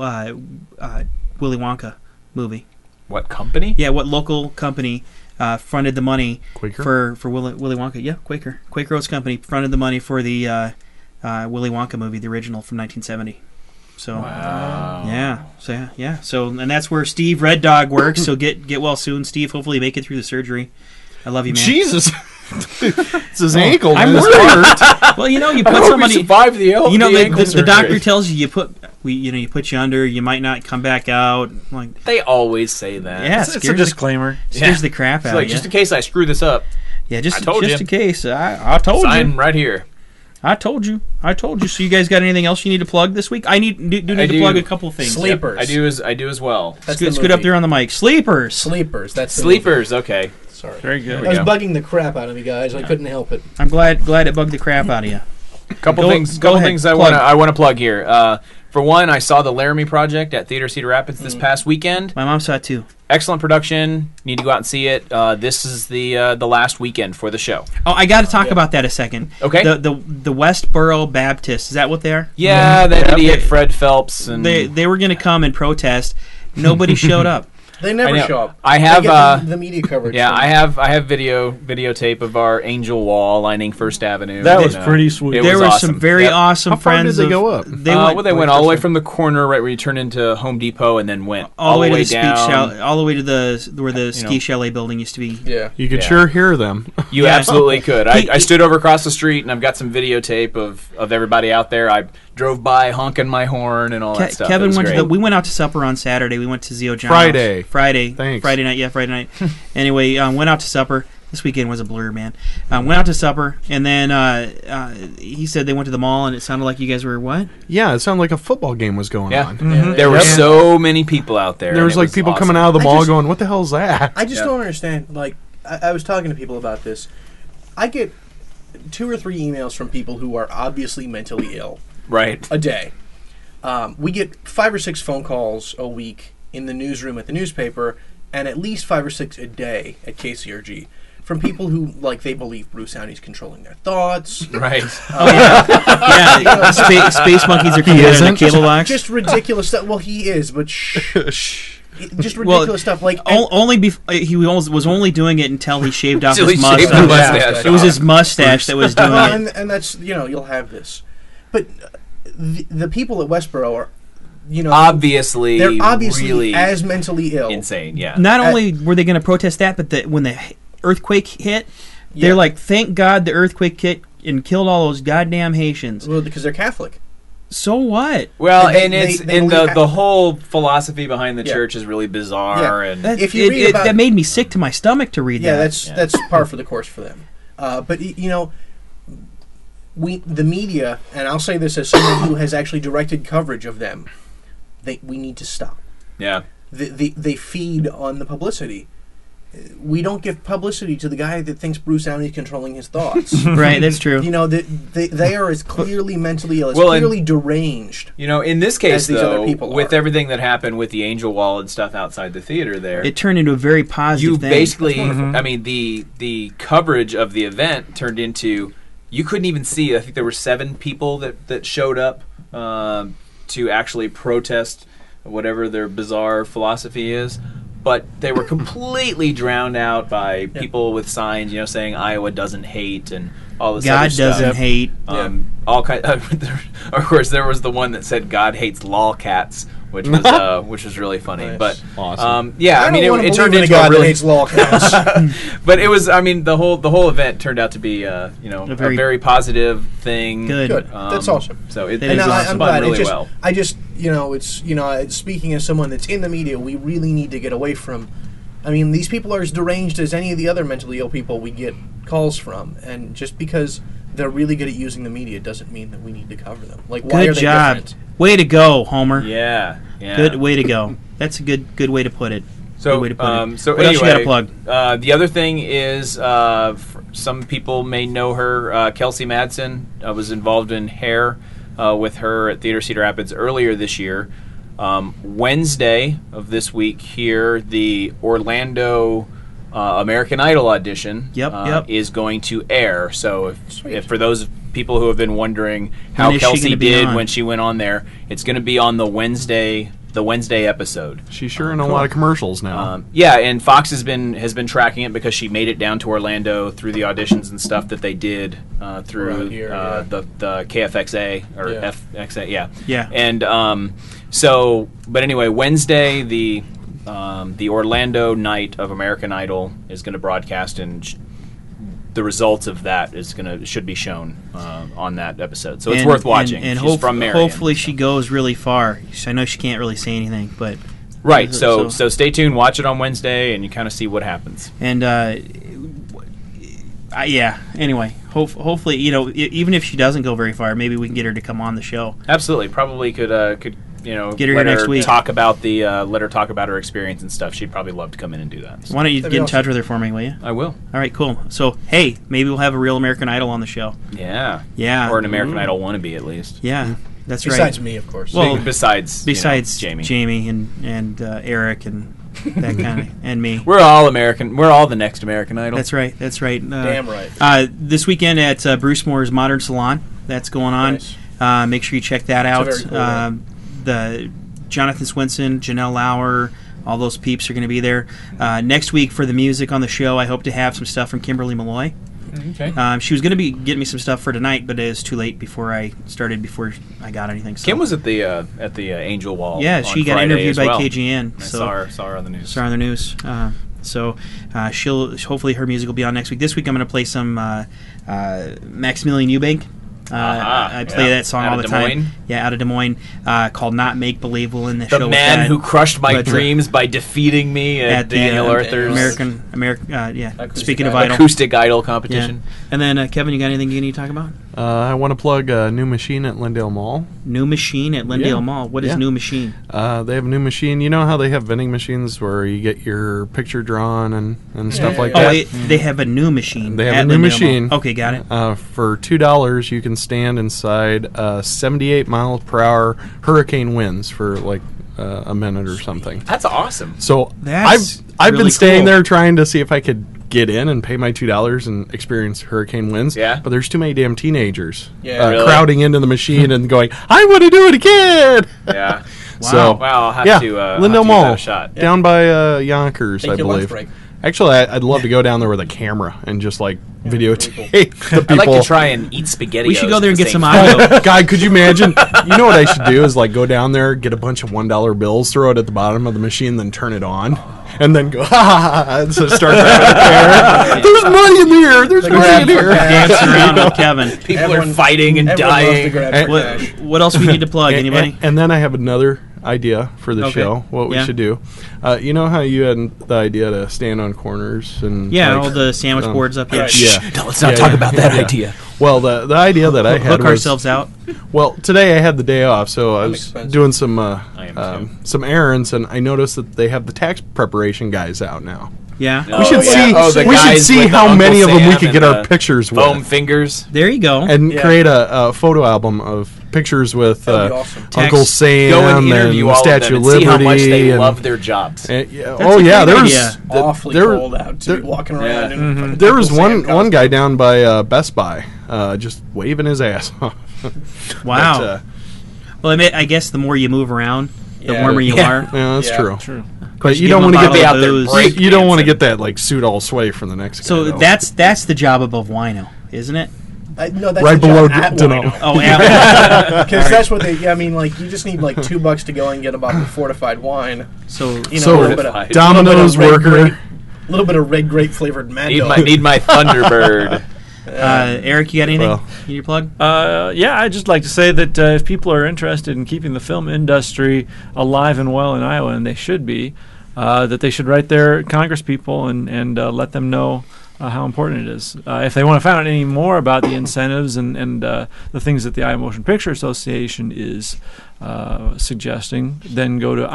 Willy Wonka movie? What company? Yeah, what local company fronted the money Quaker? for Willy Wonka? Yeah, Quaker. Quaker Oats Company fronted the money for the Willy Wonka movie, the original from 1970. So wow. Yeah. So and that's where Steve Red Dog works. So get well soon, Steve. Hopefully make it through the surgery. I love you, man. Jesus. It's his ankle. I'm man. worried. Well, you put somebody. Survive the the doctor tells you you put you under. You might not come back out. Like they always say that. Yeah, It's a disclaimer. Scares the crap It's out like, of you. just in case I screw this up. Yeah, just I told you. in case. I told Sign you. right here. I told you. So you guys got anything else you need to plug this week? I need to plug a couple things. Sleepers. I do as well. That's Scoot the up there on the mic. Sleepers. Sleepers. That's the Sleepers. Okay. Sorry. Very good. I was bugging the crap out of me, guys. I couldn't help it. I'm glad it bugged the crap out of you. Couple Go things ahead. I want to plug here. For one, I saw the Laramie Project at Theater Cedar Rapids this past weekend. My mom saw it too. Excellent production. Need to go out and see it. This is the last weekend for the show. Oh, I got to talk about that a second. Okay. The Westboro Baptists, is that what they are? Yeah, that idiot Fred Phelps and They were going to come and protest. Nobody showed up. They never I know. show up. I have They get the media coverage. yeah, from I have videotape of our angel wall lining First Avenue. That was pretty sweet. It There was were awesome. some very Yep. awesome How far friends. did they go up? They They went all the way from the corner, right where you turn into Home Depot, and then went all the way to the down. ski chalet, all the way to where the ski chalet building used to be. Yeah. You could Yeah. sure hear them. You Yeah. absolutely could. He- I stood over across the street, and I've got some videotape of everybody out there. I drove by honking my horn and all that stuff. It Kevin was went great. we went out to supper on Saturday. We went to Zio John's. Friday. Thanks. Friday night. Yeah, Friday night. Anyway, went out to supper. This weekend was a blur, man. Went out to supper, and then he said they went to the mall, and it sounded like you guys were what? Yeah, it sounded like a football game was going Yeah. on. There were so many people out there. There and was it like people awesome. coming out of the I mall just- going, "What the hell's that?" I just Yeah. don't understand. Like, I was talking to people about this. I get 2 or 3 emails from people who are obviously mentally ill Right. a day. We get 5 or 6 phone calls a week in the newsroom at the newspaper, and at least 5 or 6 a day at KCRG from people who, like, they believe Bruce Downey's controlling their thoughts. Right. Yeah, space monkeys are coming in a cable box. Just ridiculous stuff. Well, he is, but shh. Just Well, ridiculous stuff. Like, he was only doing it until he shaved off Until his he shaved mustache. the mustache It was off. his mustache that was doing it. and that's, you'll have this. But the people at Westboro obviously, they're obviously really as mentally ill. insane. Yeah. Not only were they going to protest that, but when the earthquake hit, they're like, "Thank God the earthquake hit and killed all those goddamn Haitians." Well, because they're Catholic. So what? Well, They- and it's they and believe the whole philosophy behind the Yeah. church is really bizarre. Yeah. And If you read about- that made me sick to my stomach to read Yeah, that. that's par for the course for them. But the media, and I'll say this as someone who has actually directed coverage of them, we need to stop. yeah. They feed on the publicity. We don't give publicity to the guy that thinks Bruce Downey's controlling his thoughts. Right, that's true. They are as clearly mentally ill, as Well, and- clearly deranged. In this case, As these other though, people with are. everything that happened with the Angel Wall and stuff outside the theater there, It turned into a very positive you thing. basically, I mean, the coverage of the event turned into, you couldn't even see, I think there were 7 people that showed up to actually protest whatever their bizarre philosophy is. But they were completely drowned out by people with signs, saying Iowa doesn't hate and all this other God stuff. doesn't hate. All kind. Of course, there was the one that said God hates lolcats, which was really funny. Nice. But Awesome. yeah, I mean, don't wanna it turned believe into in a God a really. that hates lolcats. But it was, I mean, the whole event turned out to be, a very- very positive thing. Good. Good. That's awesome. So it That is spun awesome. I'm glad. really well. I just, speaking as someone that's in the media, we really need to get away from. I mean, these people are as deranged as any of the other mentally ill people we get calls from, and just because they're really good at using the media doesn't mean that we need to cover them. Like, why are Good they job. different? Way to go, Homer. Yeah. Good way to go. That's a good way to put it. So, good way to put it. so what else you anyway, got to plug? the other thing is, some people may know her. Kelsey Madsen was involved in Hair with her at Theater Cedar Rapids earlier this year. Wednesday of this week here, the Orlando American Idol audition Yep. is going to air. So if for those people who have been wondering how When is she Kelsey gonna be did on? when she went on there, it's going to be on the Wednesday episode. She's sure in a lot of commercials now. Yeah, and Fox has been tracking it because she made it down to Orlando through the auditions and stuff that they did through Around here, the KFXA or Yeah. FXA, yeah. Yeah. And but anyway, Wednesday the Orlando night of American Idol is going to broadcast, and the results of that should be shown on that episode. So it's worth watching. And She's from Marion. hopefully she goes really far. I know she can't really say anything, but Right. So stay tuned. Watch it on Wednesday, and you kind of see what happens. and yeah. Anyway, hopefully, even if she doesn't go very far, maybe we can get her to come on the show. Absolutely. Probably could Get her let here next week. talk about let her talk about her experience and stuff. She'd probably love to come in and do that. So Why don't you That'd get be in touch awesome. with her for me, will you? I will. All right, cool. So, hey, maybe we'll have a real American Idol on the show. Yeah. Yeah. Or an American Idol wannabe at least. Yeah, that's Besides right. me, of course. Well, Besides Jamie and Eric and that kind of and me. we're all American. We're all the next American Idol. That's right. That's right. Damn right. This weekend at Bruce Moore's Modern Salon, that's going on. Nice. Make sure you check that out. very cool event. The Jonathan Swinson, Janelle Lauer, all those peeps are going to be there. Next week for the music on the show, I hope to have some stuff from Kimberly Malloy. Okay. She was going to be getting me some stuff for tonight, but it was too late before I got anything. So. Kim was at the Angel Wall. Yeah, on she got Friday interviewed as by well. KGN. I So saw her on the news. Saw her on the news. So she'll hopefully her music will be on next week. This week I'm going to play some Maximilian Eubank. I play that song Out all of the Des time. Moines? Yeah, out of Des Moines, called "Not Make Believe." We'll end the The show man with that. who crushed my But, dreams by defeating me at the Daniel Arthur's American. Yeah. Acoustic Speaking of Idol. Idol, acoustic idol yeah. competition. And then Kevin, you got anything you need to talk about? I want to plug a new machine at Lindale Mall. New machine at Lindale Yeah. Mall. What is Yeah. new machine? They have a new machine. You know how they have vending machines where you get your picture drawn and stuff like Oh, that? wait, they have a new machine. They have at a new Lindale machine. Mall. Okay, got it. For $2, you can stand inside 78 miles per hour hurricane winds for like a minute or something. That's awesome. So That's I've really been staying cool. there trying to see if I could get in and pay my $2 and experience hurricane winds. Yeah. But there's too many damn teenagers Really? crowding into the machine and going, I want to do it again. Yeah. So Wow, I'll have yeah, to Lindale give that Mall, a shot. down by Yonkers, Take I your lunch believe. break. Actually, I'd love to go down there with a camera and just like videotape the people. I'd like to try and eat spaghetti. We should go there and get some audio. God, could you imagine? You know what I should do is like go down there, get a bunch of $1 bills, throw it at the bottom of the machine, then turn it on, and then go ha ha ha, and so start grabbing the camera. There's money in here. There's money in here. Dance around with Kevin. People are fighting and dying. What else we need to plug? Anybody? And then I have another idea for the Okay. show. What we Yeah. should do. You know how you had the idea to stand on corners and Yeah, like, all the sandwich boards up here. Yeah. No, let's not talk about that idea. Well, the idea that I had Hook was, ourselves out. well, today I had the day off, so I was expensive. doing some am some errands, and I noticed that they have the tax preparation guys out now. Yeah. We should see. the We should guys see with how Uncle many of them we Sam could get and our the pictures Foam with, fingers. There you go. and create a photo album of pictures with That'd be awesome. Uncle Text. Sam Go and and interview the all of them Statue and of see how much Liberty. they and- love their jobs. and- yeah, That's oh a yeah, great there was idea. Awfully there- cold out to be walking around. in fucking there was Uncle Sam one costume. guy down by Best Buy, just waving his ass off. Wow. But, Well, I guess the more you move around, the Yeah. warmer you are. yeah, that's Yeah. true. True. But you give don't them want a to get bottle that. of out there booze. break You don't want to dancing. get that like suit all sweaty from the next guy. So though. that's the job above wino, isn't it? No, that's right the below job at Dino. Wino. Oh, yeah. Because that's what they. Yeah, I mean, like you just need like $2 to go and get a bottle of fortified wine. So You know, So, a little bit of Domino's red worker. grape, a little bit of red grape flavored Mad Dog. Need my Thunderbird. Eric, you got anything? Well. Can you plug? Yeah, I'd just like to say that if people are interested in keeping the film industry alive and well in Iowa, and they should be, that they should write their Congress people and let them know how important it is. If they want to find out any more about the incentives and the things that the Iowa Motion Picture Association is suggesting, then go to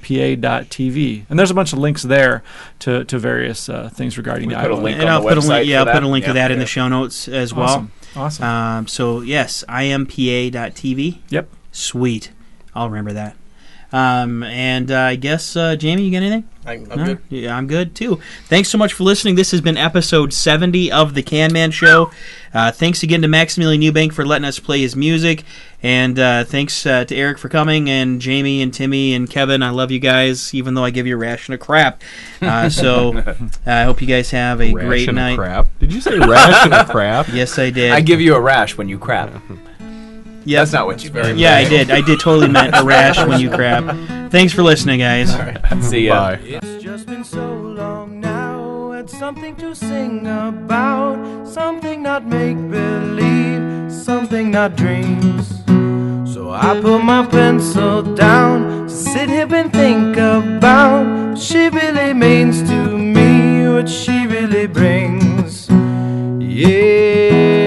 impa.tv. And there's a bunch of links there to various things regarding the put a Iowa. link And on I'll the put a website link. Yeah, for I'll put a that? link to Yeah. that in the show notes as well. Awesome. So yes, impa.tv. Yep. Sweet. I'll remember that. And I guess Jamie, you got anything? I'm No? good. Yeah, I'm good too. Thanks so much for listening. This has been episode 70 of the Can Man Show. Thanks again to Maximilian Eubank for letting us play his music, and thanks to Eric for coming, and Jamie and Timmy and Kevin. I love you guys, even though I give you a ration of crap. So I hope you guys have a great Ration of night. crap. Did you say ration of crap? Yes, I did. I give you a rash when you crap. Yep. That's not what you meant. Yeah, I did. I did totally meant a rash when you crap. Thanks for listening, guys. See ya. Bye. It's just been so long now. Had something to sing about, something not make believe, something not dreams. So I put my pencil down to sit here and think about what she really means to me, what she really brings. Yeah.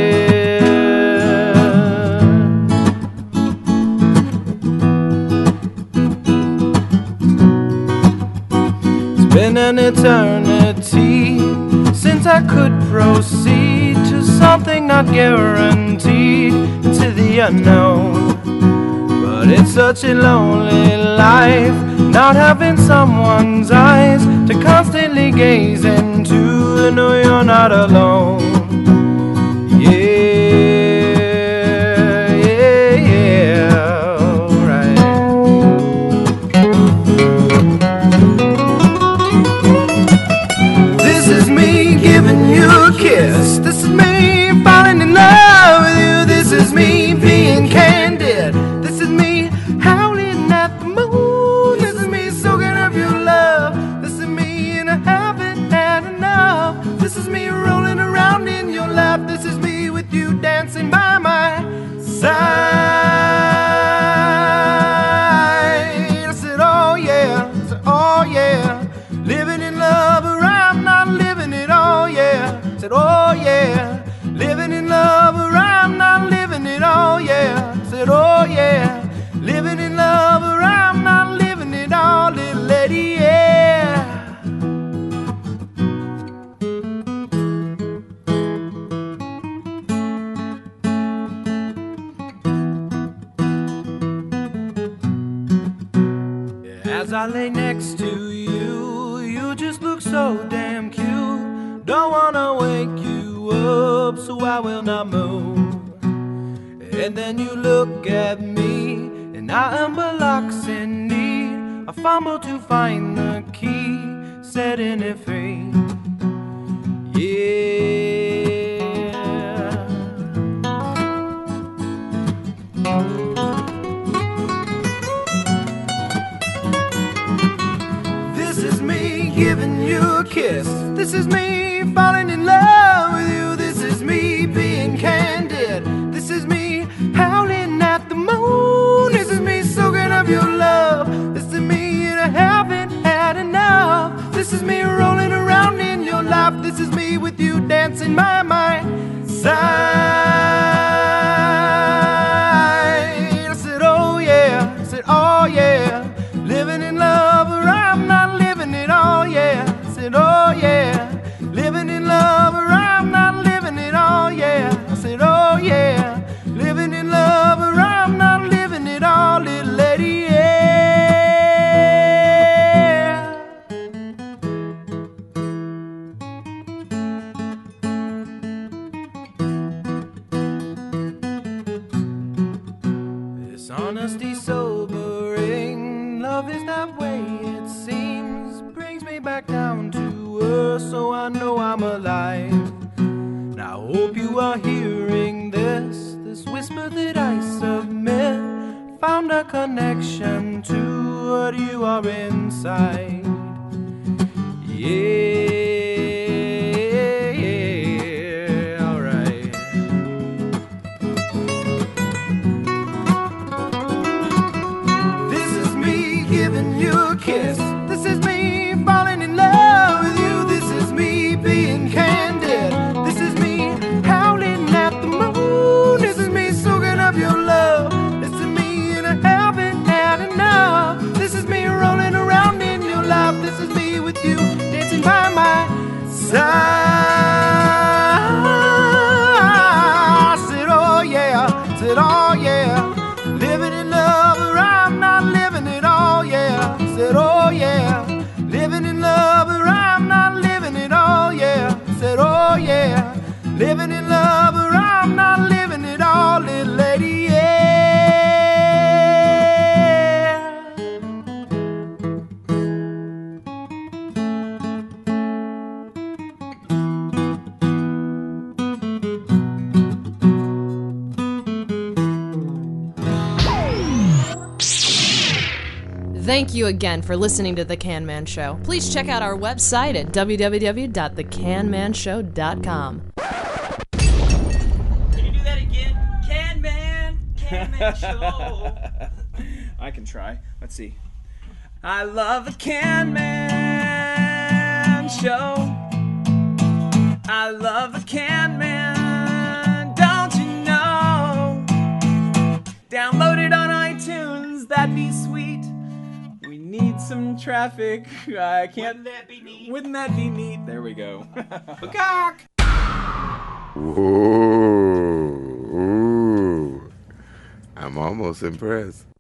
Been an eternity since I could proceed to something not guaranteed, into the unknown. But it's such a lonely life, not having someone's eyes to constantly gaze into and know you're not alone. This is me giving you a kiss. This is me falling in love with you. This is me being candid. This is me howling at the moon. This is me soaking up your love. This is me and I haven't had enough. This is me rolling around in your lap. This is me with you dancing by my side. I said, oh yeah. I said, oh yeah. Living in love or I'm not living it, oh yeah. I said, oh yeah. Living in love or I'm not living it, oh yeah. I said, oh yeah. Living in love or I'm not living it, oh little lady, yeah. As I lay next to you, you just look so damn cute. Don't wanna wake you up, so I will not move. And then you look at me, and I am bullocks in need. I fumble to find the key. setting it free. Yeah. This is me giving you a kiss. This is me falling in love with you. This is me being candid. This is me howling at the moon. This is me soaking up your love. This is me and I haven't had enough. This is me rolling around in your life. This is me with you dancing my mind side. I said, oh yeah. I said, oh yeah. Living in love or I'm not living it, oh yeah. I said, oh yeah. Living in love or I'm not living it, oh yeah. I said, oh yeah. Living in love or I'm not living it all, little lady, yeah. This honesty sobering, love is that way it seems. Brings me back down to earth so I know I'm alive. Now I hope you are hearing this whisper that I submit. Found a connection to what you are inside. Yeah, alright. This is me giving you a kiss. This is me falling in love with you. This is me being candid. This is me howling at the moon. This is me soaking up your love. This is me and I haven't had enough. This is me rolling around in your life. This is me with you dancing by my side. I said, oh yeah. I said, oh yeah. Living in love or I'm not living it, oh yeah. I said, oh yeah. Living in love or I'm not living it, oh yeah. I said, oh yeah. Living in love or I'm not living it all, little lady, yeah. Thank you again for listening to The Can Man Show. Please check out our website at www.thecanmanshow.com. Can you do that again? Can Man Show. I can try. Let's see. I love the Can Man Show. I love the Can Man. Don't you know? Download it on iTunes. That'd be sweet. We need some traffic. I can't. Wouldn't that be neat? Wouldn't that be neat? There we go. Cock. Whoa. Ooh. I'm almost impressed.